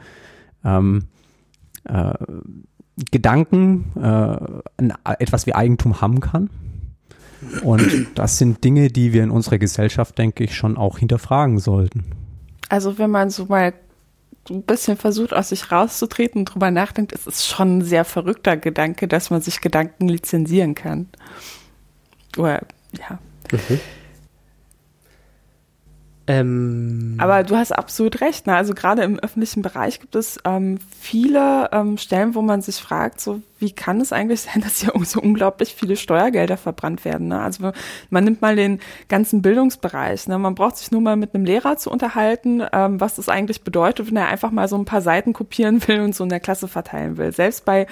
Speaker 4: Gedanken etwas wie Eigentum haben kann. Und das sind Dinge, die wir in unserer Gesellschaft, denke ich, schon auch hinterfragen sollten.
Speaker 3: Also wenn man so mal ein bisschen versucht, aus sich rauszutreten und drüber nachdenkt, ist es schon ein sehr verrückter Gedanke, dass man sich Gedanken lizenzieren kann. Oder, ja. Aber du hast absolut recht. Ne? Also gerade im öffentlichen Bereich gibt es viele Stellen, wo man sich fragt, so wie kann es eigentlich sein, dass hier so unglaublich viele Steuergelder verbrannt werden? Ne? Also man nimmt mal den ganzen Bildungsbereich. Ne? Man braucht sich nur mal mit einem Lehrer zu unterhalten, was das eigentlich bedeutet, wenn er einfach mal so ein paar Seiten kopieren will und so in der Klasse verteilen will. Selbst bei,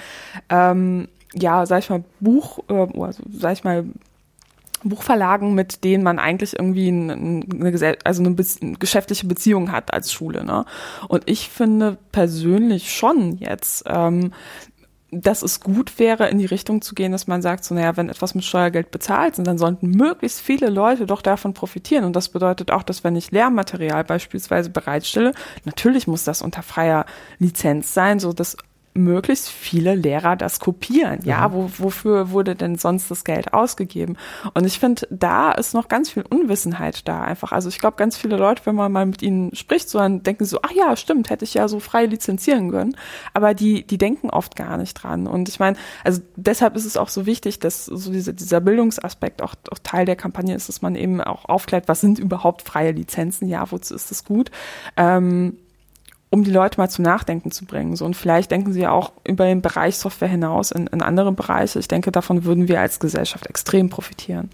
Speaker 3: Buchverlagen, mit denen man eigentlich irgendwie eine geschäftliche Beziehung hat als Schule. Ne? Und ich finde persönlich schon jetzt, dass es gut wäre, in die Richtung zu gehen, dass man sagt, so, naja, wenn etwas mit Steuergeld bezahlt ist, dann sollten möglichst viele Leute doch davon profitieren. Und das bedeutet auch, dass wenn ich Lehrmaterial beispielsweise bereitstelle, natürlich muss das unter freier Lizenz sein, so dass möglichst viele Lehrer das kopieren. Ja, wofür wurde denn sonst das Geld ausgegeben? Und ich finde, da ist noch ganz viel Unwissenheit da einfach. Also ich glaube, ganz viele Leute, wenn man mal mit ihnen spricht, so dann denken sie so, ach ja, stimmt, hätte ich ja so frei lizenzieren können. Aber die denken oft gar nicht dran. Und ich meine, also deshalb ist es auch so wichtig, dass so dieser Bildungsaspekt auch Teil der Kampagne ist, dass man eben auch aufklärt, was sind überhaupt freie Lizenzen? Ja, wozu ist das gut? Um die Leute mal zum Nachdenken zu bringen. So, und vielleicht denken sie ja auch über den Bereich Software hinaus in andere Bereiche. Ich denke, davon würden wir als Gesellschaft extrem profitieren.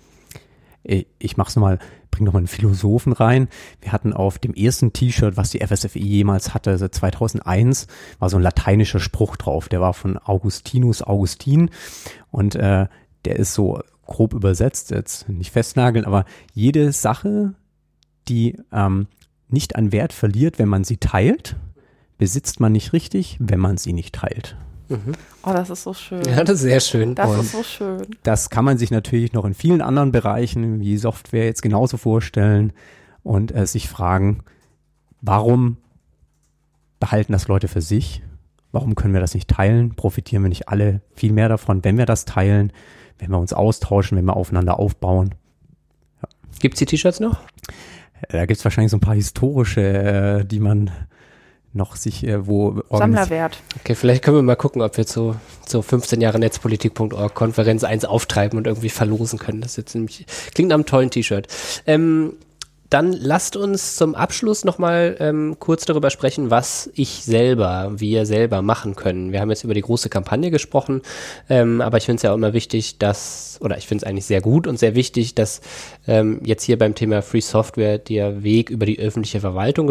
Speaker 4: Ich mach's nochmal, bring nochmal einen Philosophen rein. Wir hatten auf dem ersten T-Shirt, was die FSFI jemals hatte, also 2001, war so ein lateinischer Spruch drauf. Der war von Augustinus Augustin und der ist so grob übersetzt, jetzt nicht festnageln, aber jede Sache, die nicht an Wert verliert, wenn man sie teilt, besitzt man nicht richtig, wenn man sie nicht teilt.
Speaker 3: Mhm. Oh, das ist so schön.
Speaker 2: Ja, das ist sehr schön.
Speaker 3: Das ist so schön.
Speaker 4: Das kann man sich natürlich noch in vielen anderen Bereichen wie Software jetzt genauso vorstellen und sich fragen, warum behalten das Leute für sich? Warum können wir das nicht teilen? Profitieren wir nicht alle viel mehr davon, wenn wir das teilen, wenn wir uns austauschen, wenn wir aufeinander aufbauen?
Speaker 2: Ja. Gibt es die T-Shirts noch?
Speaker 4: Da gibt es wahrscheinlich so ein paar historische, die man noch sich
Speaker 3: Sammlerwert.
Speaker 2: Okay, vielleicht können wir mal gucken, ob wir zur 15 Jahre Netzpolitik.org Konferenz 1 auftreiben und irgendwie verlosen können. Das ist jetzt nämlich, klingt nach einem tollen T-Shirt. Dann lasst uns zum Abschluss nochmal kurz darüber sprechen, was wir selber machen können. Wir haben jetzt über die große Kampagne gesprochen, aber ich finde es ja auch immer wichtig, ich finde es eigentlich sehr gut und sehr wichtig, dass jetzt hier beim Thema Free Software der Weg über die öffentliche Verwaltung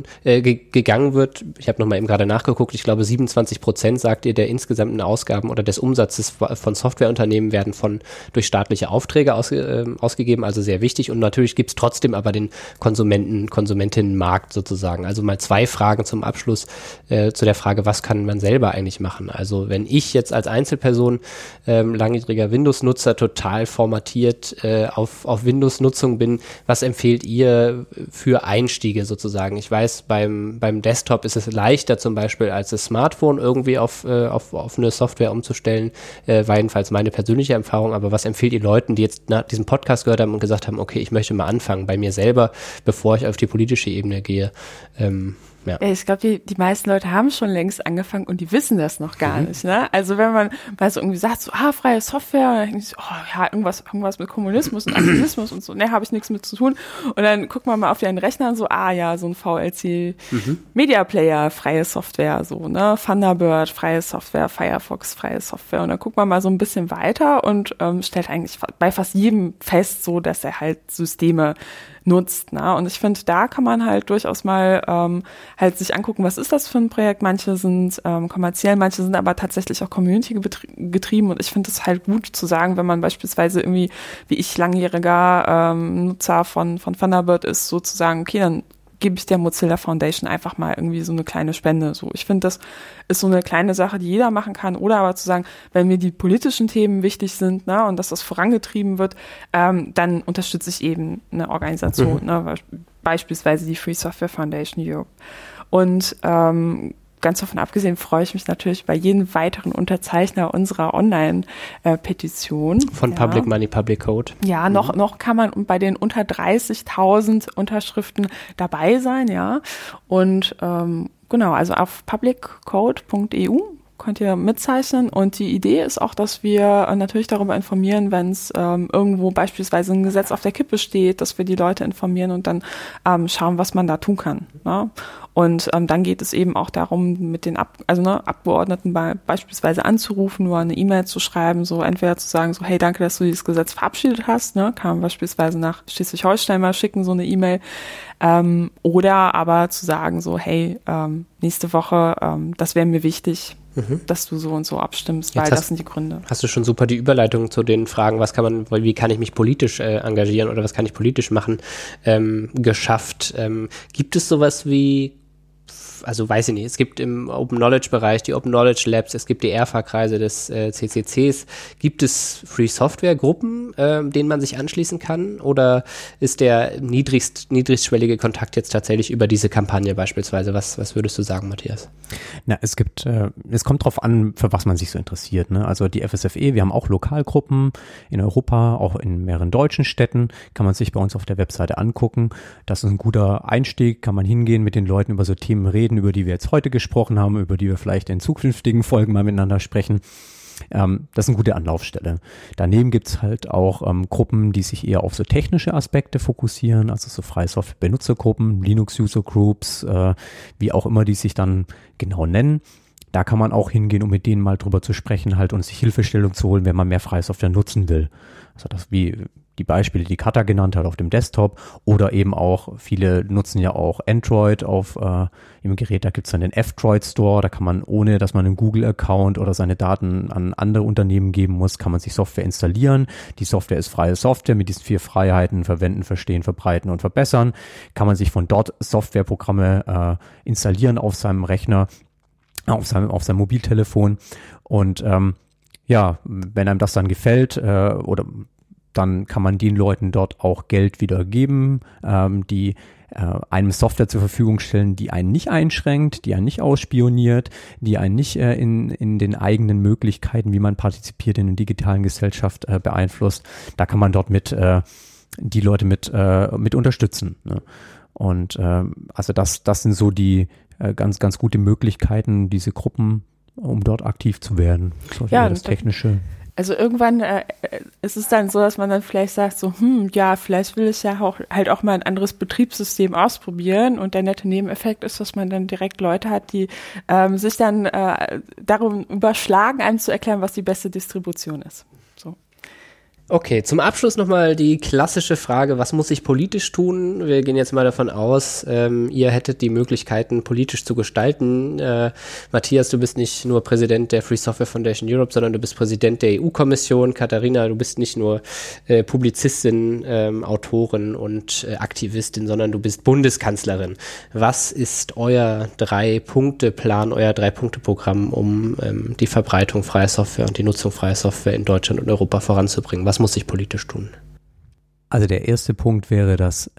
Speaker 2: gegangen wird. Ich habe nochmal eben gerade nachgeguckt, ich glaube 27% sagt ihr der insgesamten Ausgaben oder des Umsatzes von Softwareunternehmen werden durch staatliche Aufträge ausgegeben, also sehr wichtig. Und natürlich gibt es trotzdem aber den Konsumentinnenmarkt sozusagen. Also mal 2 Fragen zum Abschluss zu der Frage, was kann man selber eigentlich machen? Also wenn ich jetzt als Einzelperson langjähriger Windows-Nutzer total formatiert auf Windows-Nutzung bin, was empfehlt ihr für Einstiege sozusagen? Ich weiß, beim Desktop ist es leichter zum Beispiel als das Smartphone irgendwie auf eine Software umzustellen, war jedenfalls meine persönliche Erfahrung, aber was empfehlt ihr Leuten, die jetzt nach diesem Podcast gehört haben und gesagt haben, okay, ich möchte mal anfangen bei mir selber, bevor ich auf die politische Ebene gehe? Ja.
Speaker 3: Ich glaube, die meisten Leute haben schon längst angefangen und die wissen das noch gar nicht. Ne? Also wenn man mal so irgendwie sagt, so, freie Software, dann denke ich so, irgendwas mit Kommunismus und Aktivismus und so, ne, habe ich nichts mit zu tun. Und dann guckt man mal auf den Rechner und so, so ein VLC Media Player, freie Software, so, ne, Thunderbird, freie Software, Firefox, freie Software. Und dann guckt man mal so ein bisschen weiter und stellt eigentlich bei fast jedem fest, so, dass er halt Systeme nutzt. Ne? Und ich finde, da kann man halt durchaus mal halt sich angucken, was ist das für ein Projekt. Manche sind kommerziell, manche sind aber tatsächlich auch Community getrieben. Und ich finde es halt gut zu sagen, wenn man beispielsweise irgendwie, wie ich, langjähriger Nutzer von Thunderbird ist, sozusagen, okay, dann gebe ich der Mozilla Foundation einfach mal irgendwie so eine kleine Spende. So, ich finde, das ist so eine kleine Sache, die jeder machen kann. Oder aber zu sagen, wenn mir die politischen Themen wichtig sind, ne, und dass das vorangetrieben wird, dann unterstütze ich eben eine Organisation, ne, beispielsweise die Free Software Foundation Europe. Und ganz davon abgesehen freue ich mich natürlich bei jedem weiteren Unterzeichner unserer Online-Petition.
Speaker 2: Von Public Money, Public Code.
Speaker 3: Ja, noch kann man bei den unter 30.000 Unterschriften dabei sein, ja. Und genau, also auf publiccode.eu könnt ihr mitzeichnen. Und die Idee ist auch, dass wir natürlich darüber informieren, wenn es irgendwo beispielsweise ein Gesetz auf der Kippe steht, dass wir die Leute informieren und dann schauen, was man da tun kann. Ne? Und dann geht es eben auch darum, mit den Abgeordneten beispielsweise anzurufen oder eine E-Mail zu schreiben, so entweder zu sagen, so hey, danke, dass du dieses Gesetz verabschiedet hast, ne? Kann man beispielsweise nach Schleswig-Holstein mal schicken, so eine E-Mail, oder aber zu sagen, so hey, nächste Woche, das wäre mir wichtig, dass du so und so abstimmst, weil das sind die Gründe.
Speaker 2: Hast du schon super die Überleitung zu den Fragen, wie kann ich mich politisch engagieren oder was kann ich politisch machen, geschafft. Gibt es sowas wie, also weiß ich nicht, es gibt im Open Knowledge Bereich die Open Knowledge Labs, es gibt die ERFA-Kreise des CCCs. Gibt es Free Software Gruppen, denen man sich anschließen kann, oder ist der niedrigstschwellige Kontakt jetzt tatsächlich über diese Kampagne beispielsweise? Was würdest du sagen, Matthias?
Speaker 4: Na, es kommt drauf an, für was man sich so interessiert, ne? Also die FSFE, wir haben auch Lokalgruppen in Europa, auch in mehreren deutschen Städten, kann man sich bei uns auf der Webseite angucken. Das ist ein guter Einstieg, kann man hingehen, mit den Leuten über so Themen reden, über die wir jetzt heute gesprochen haben, über die wir vielleicht in zukünftigen Folgen mal miteinander sprechen. Das ist eine gute Anlaufstelle. Daneben gibt's halt auch Gruppen, die sich eher auf so technische Aspekte fokussieren, also so freie Software-Benutzergruppen, Linux-User-Groups, wie auch immer die sich dann genau nennen. Da kann man auch hingehen, um mit denen mal drüber zu sprechen halt und sich Hilfestellung zu holen, wenn man mehr freie Software nutzen will. Also das wie die Beispiele, die Katha genannt hat auf dem Desktop, oder eben auch, viele nutzen ja auch Android auf im Gerät, da gibt's dann den F-Droid Store, da kann man, ohne dass man einen Google-Account oder seine Daten an andere Unternehmen geben muss, kann man sich Software installieren. Die Software ist freie Software mit diesen 4 Freiheiten: verwenden, verstehen, verbreiten und verbessern. Kann man sich von dort Softwareprogramme installieren auf seinem Rechner, auf seinem Mobiltelefon, und wenn einem das dann gefällt, oder dann kann man den Leuten dort auch Geld wieder geben, die einem Software zur Verfügung stellen, die einen nicht einschränkt, die einen nicht ausspioniert, die einen nicht in den eigenen Möglichkeiten, wie man partizipiert in der digitalen Gesellschaft, beeinflusst. Da kann man dort die Leute mit unterstützen, ne? Und also das sind so die ganz, ganz gute Möglichkeiten, diese Gruppen, um dort aktiv zu werden. So, ja, das Technische.
Speaker 3: Also irgendwann ist es dann so, dass man dann vielleicht sagt so, vielleicht will ich ja halt auch mal ein anderes Betriebssystem ausprobieren, und der nette Nebeneffekt ist, dass man dann direkt Leute hat, die sich dann darum überschlagen, einem zu erklären, was die beste Distribution ist. So.
Speaker 2: Okay, zum Abschluss nochmal die klassische Frage, was muss ich politisch tun? Wir gehen jetzt mal davon aus, ihr hättet die Möglichkeiten, politisch zu gestalten. Matthias, du bist nicht nur Präsident der Free Software Foundation Europe, sondern du bist Präsident der EU-Kommission. Katharina, du bist nicht nur Publizistin, Autorin und Aktivistin, sondern du bist Bundeskanzlerin. Was ist euer 3-Punkte-Plan, euer 3-Punkte-Programm, um die Verbreitung freier Software und die Nutzung freier Software in Deutschland und Europa voranzubringen? Was muss ich politisch tun?
Speaker 4: Also der erste Punkt wäre, dass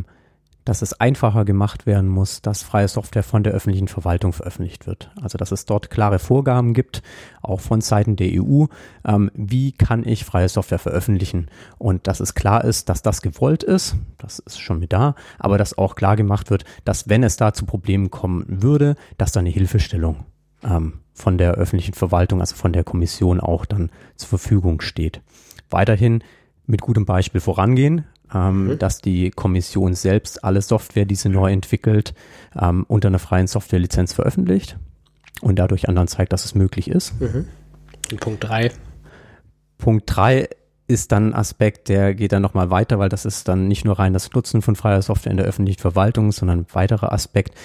Speaker 4: es einfacher gemacht werden muss, dass freie Software von der öffentlichen Verwaltung veröffentlicht wird. Also dass es dort klare Vorgaben gibt, auch von Seiten der EU, wie kann ich freie Software veröffentlichen, und dass es klar ist, dass das gewollt ist, das ist schon mit da, aber dass auch klar gemacht wird, dass, wenn es da zu Problemen kommen würde, dass da eine Hilfestellung von der öffentlichen Verwaltung, also von der Kommission, auch dann zur Verfügung steht. Weiterhin mit gutem Beispiel vorangehen, dass die Kommission selbst alle Software, die sie neu entwickelt, unter einer freien Softwarelizenz veröffentlicht und dadurch anderen zeigt, dass es möglich ist.
Speaker 2: Und Punkt 3.
Speaker 4: Punkt 3 ist dann ein Aspekt, der geht dann nochmal weiter, weil das ist dann nicht nur rein das Nutzen von freier Software in der öffentlichen Verwaltung, sondern ein weiterer Aspekt,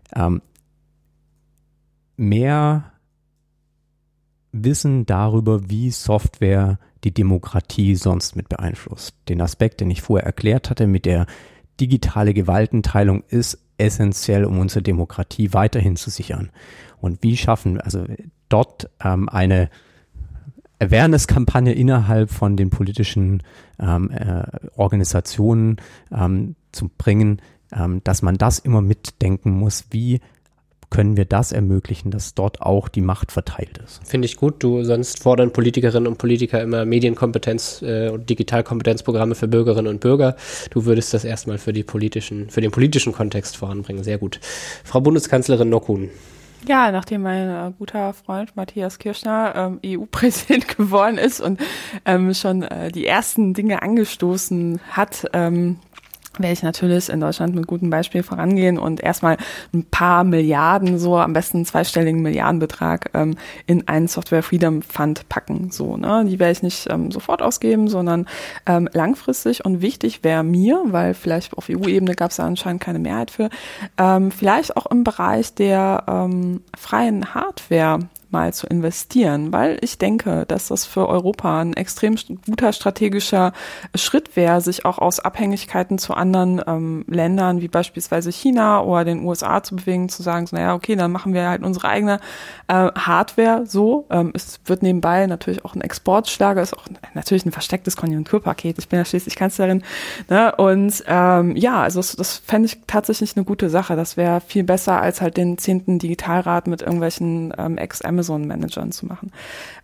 Speaker 4: mehr Wissen darüber, wie Software die Demokratie sonst mit beeinflusst. Den Aspekt, den ich vorher erklärt hatte, mit der digitale Gewaltenteilung, ist essentiell, um unsere Demokratie weiterhin zu sichern. Und wie schaffen wir also dort eine Awareness-Kampagne innerhalb von den politischen Organisationen zu bringen, dass man das immer mitdenken muss, wie können wir das ermöglichen, dass dort auch die Macht verteilt ist.
Speaker 2: Finde ich gut. Sonst fordern Politikerinnen und Politiker immer Medienkompetenz und Digitalkompetenzprogramme für Bürgerinnen und Bürger. Du würdest das erstmal für den politischen Kontext voranbringen. Sehr gut. Frau Bundeskanzlerin Nokun,
Speaker 3: Ja, nachdem mein guter Freund Matthias Kirschner EU-Präsident geworden ist und schon die ersten Dinge angestoßen hat, werde ich natürlich in Deutschland mit gutem Beispiel vorangehen und erstmal ein paar Milliarden, so am besten einen zweistelligen Milliardenbetrag in einen Software Freedom Fund packen. So, ne? Die werde ich nicht sofort ausgeben, sondern langfristig. Und wichtig wäre mir, weil vielleicht auf EU-Ebene gab es da anscheinend keine Mehrheit für, vielleicht auch im Bereich der freien Hardware mal zu investieren, weil ich denke, dass das für Europa ein extrem guter strategischer Schritt wäre, sich auch aus Abhängigkeiten zu anderen Ländern, wie beispielsweise China oder den USA zu bewegen, zu sagen, so, naja, okay, dann machen wir halt unsere eigene Hardware so. Es wird nebenbei natürlich auch ein Exportschlager, ist auch natürlich ein verstecktes Konjunkturpaket. Ich bin ja schließlich Kanzlerin. Ne? Und also das fände ich tatsächlich eine gute Sache. Das wäre viel besser, als halt den 10. Digitalrat mit irgendwelchen Ex-Amazon-Managern zu machen.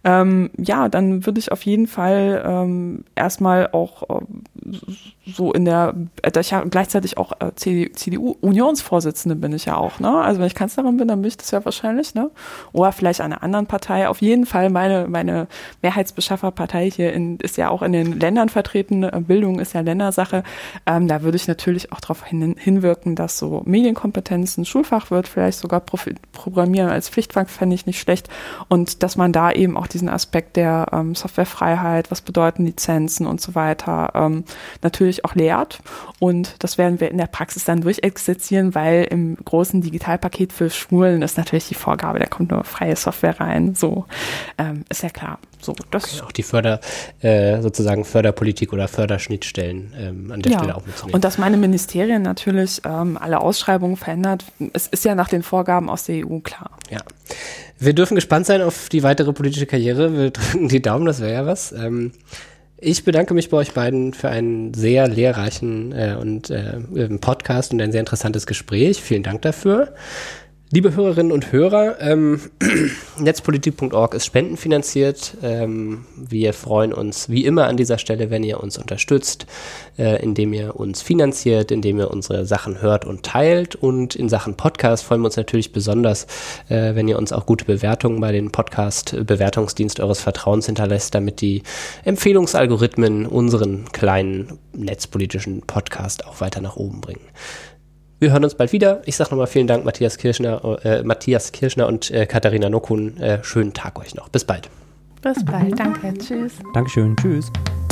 Speaker 3: Dann würde ich auf jeden Fall erstmal auch so da ich ja gleichzeitig auch CDU-Unionsvorsitzende bin ich ja auch, ne? Also wenn ich Kanzlerin bin, dann bin ich das ja wahrscheinlich, ne? Oder vielleicht einer anderen Partei. Auf jeden Fall meine Mehrheitsbeschafferpartei hier ist ja auch in den Ländern vertreten. Bildung ist ja Ländersache. Da würde ich natürlich auch darauf hinwirken, dass so Medienkompetenz ein Schulfach wird, vielleicht sogar Programmieren als Pflichtfach fände ich nicht schlecht. Und dass man da eben auch diesen Aspekt der Softwarefreiheit, was bedeuten Lizenzen und so weiter, natürlich auch lehrt. Und das werden wir in der Praxis dann durchexerzieren, weil im großen Digitalpaket für Schulen ist natürlich die Vorgabe, da kommt nur freie Software rein. So, ist ja klar. So, das
Speaker 2: okay, auch die Förderpolitik oder Förderschnittstellen an der Stelle auch mitzunehmen.
Speaker 3: Und dass meine Ministerien natürlich alle Ausschreibungen verändert, es ist ja nach den Vorgaben aus der EU klar.
Speaker 2: Ja. Wir dürfen gespannt sein auf die weitere politische Karriere. Wir drücken die Daumen, das wäre ja was. Ich bedanke mich bei euch beiden für einen sehr lehrreichen Podcast und ein sehr interessantes Gespräch. Vielen Dank dafür. Liebe Hörerinnen und Hörer, netzpolitik.org ist spendenfinanziert. Wir freuen uns wie immer an dieser Stelle, wenn ihr uns unterstützt, indem ihr uns finanziert, indem ihr unsere Sachen hört und teilt. Und in Sachen Podcast freuen wir uns natürlich besonders, wenn ihr uns auch gute Bewertungen bei den Podcast-Bewertungsdienst eures Vertrauens hinterlässt, damit die Empfehlungsalgorithmen unseren kleinen netzpolitischen Podcast auch weiter nach oben bringen. Wir hören uns bald wieder. Ich sage nochmal vielen Dank, Matthias Kirschner und Katharina Nokun. Schönen Tag euch noch. Bis bald.
Speaker 3: Bis bald. Danke. Tschüss.
Speaker 4: Dankeschön. Tschüss.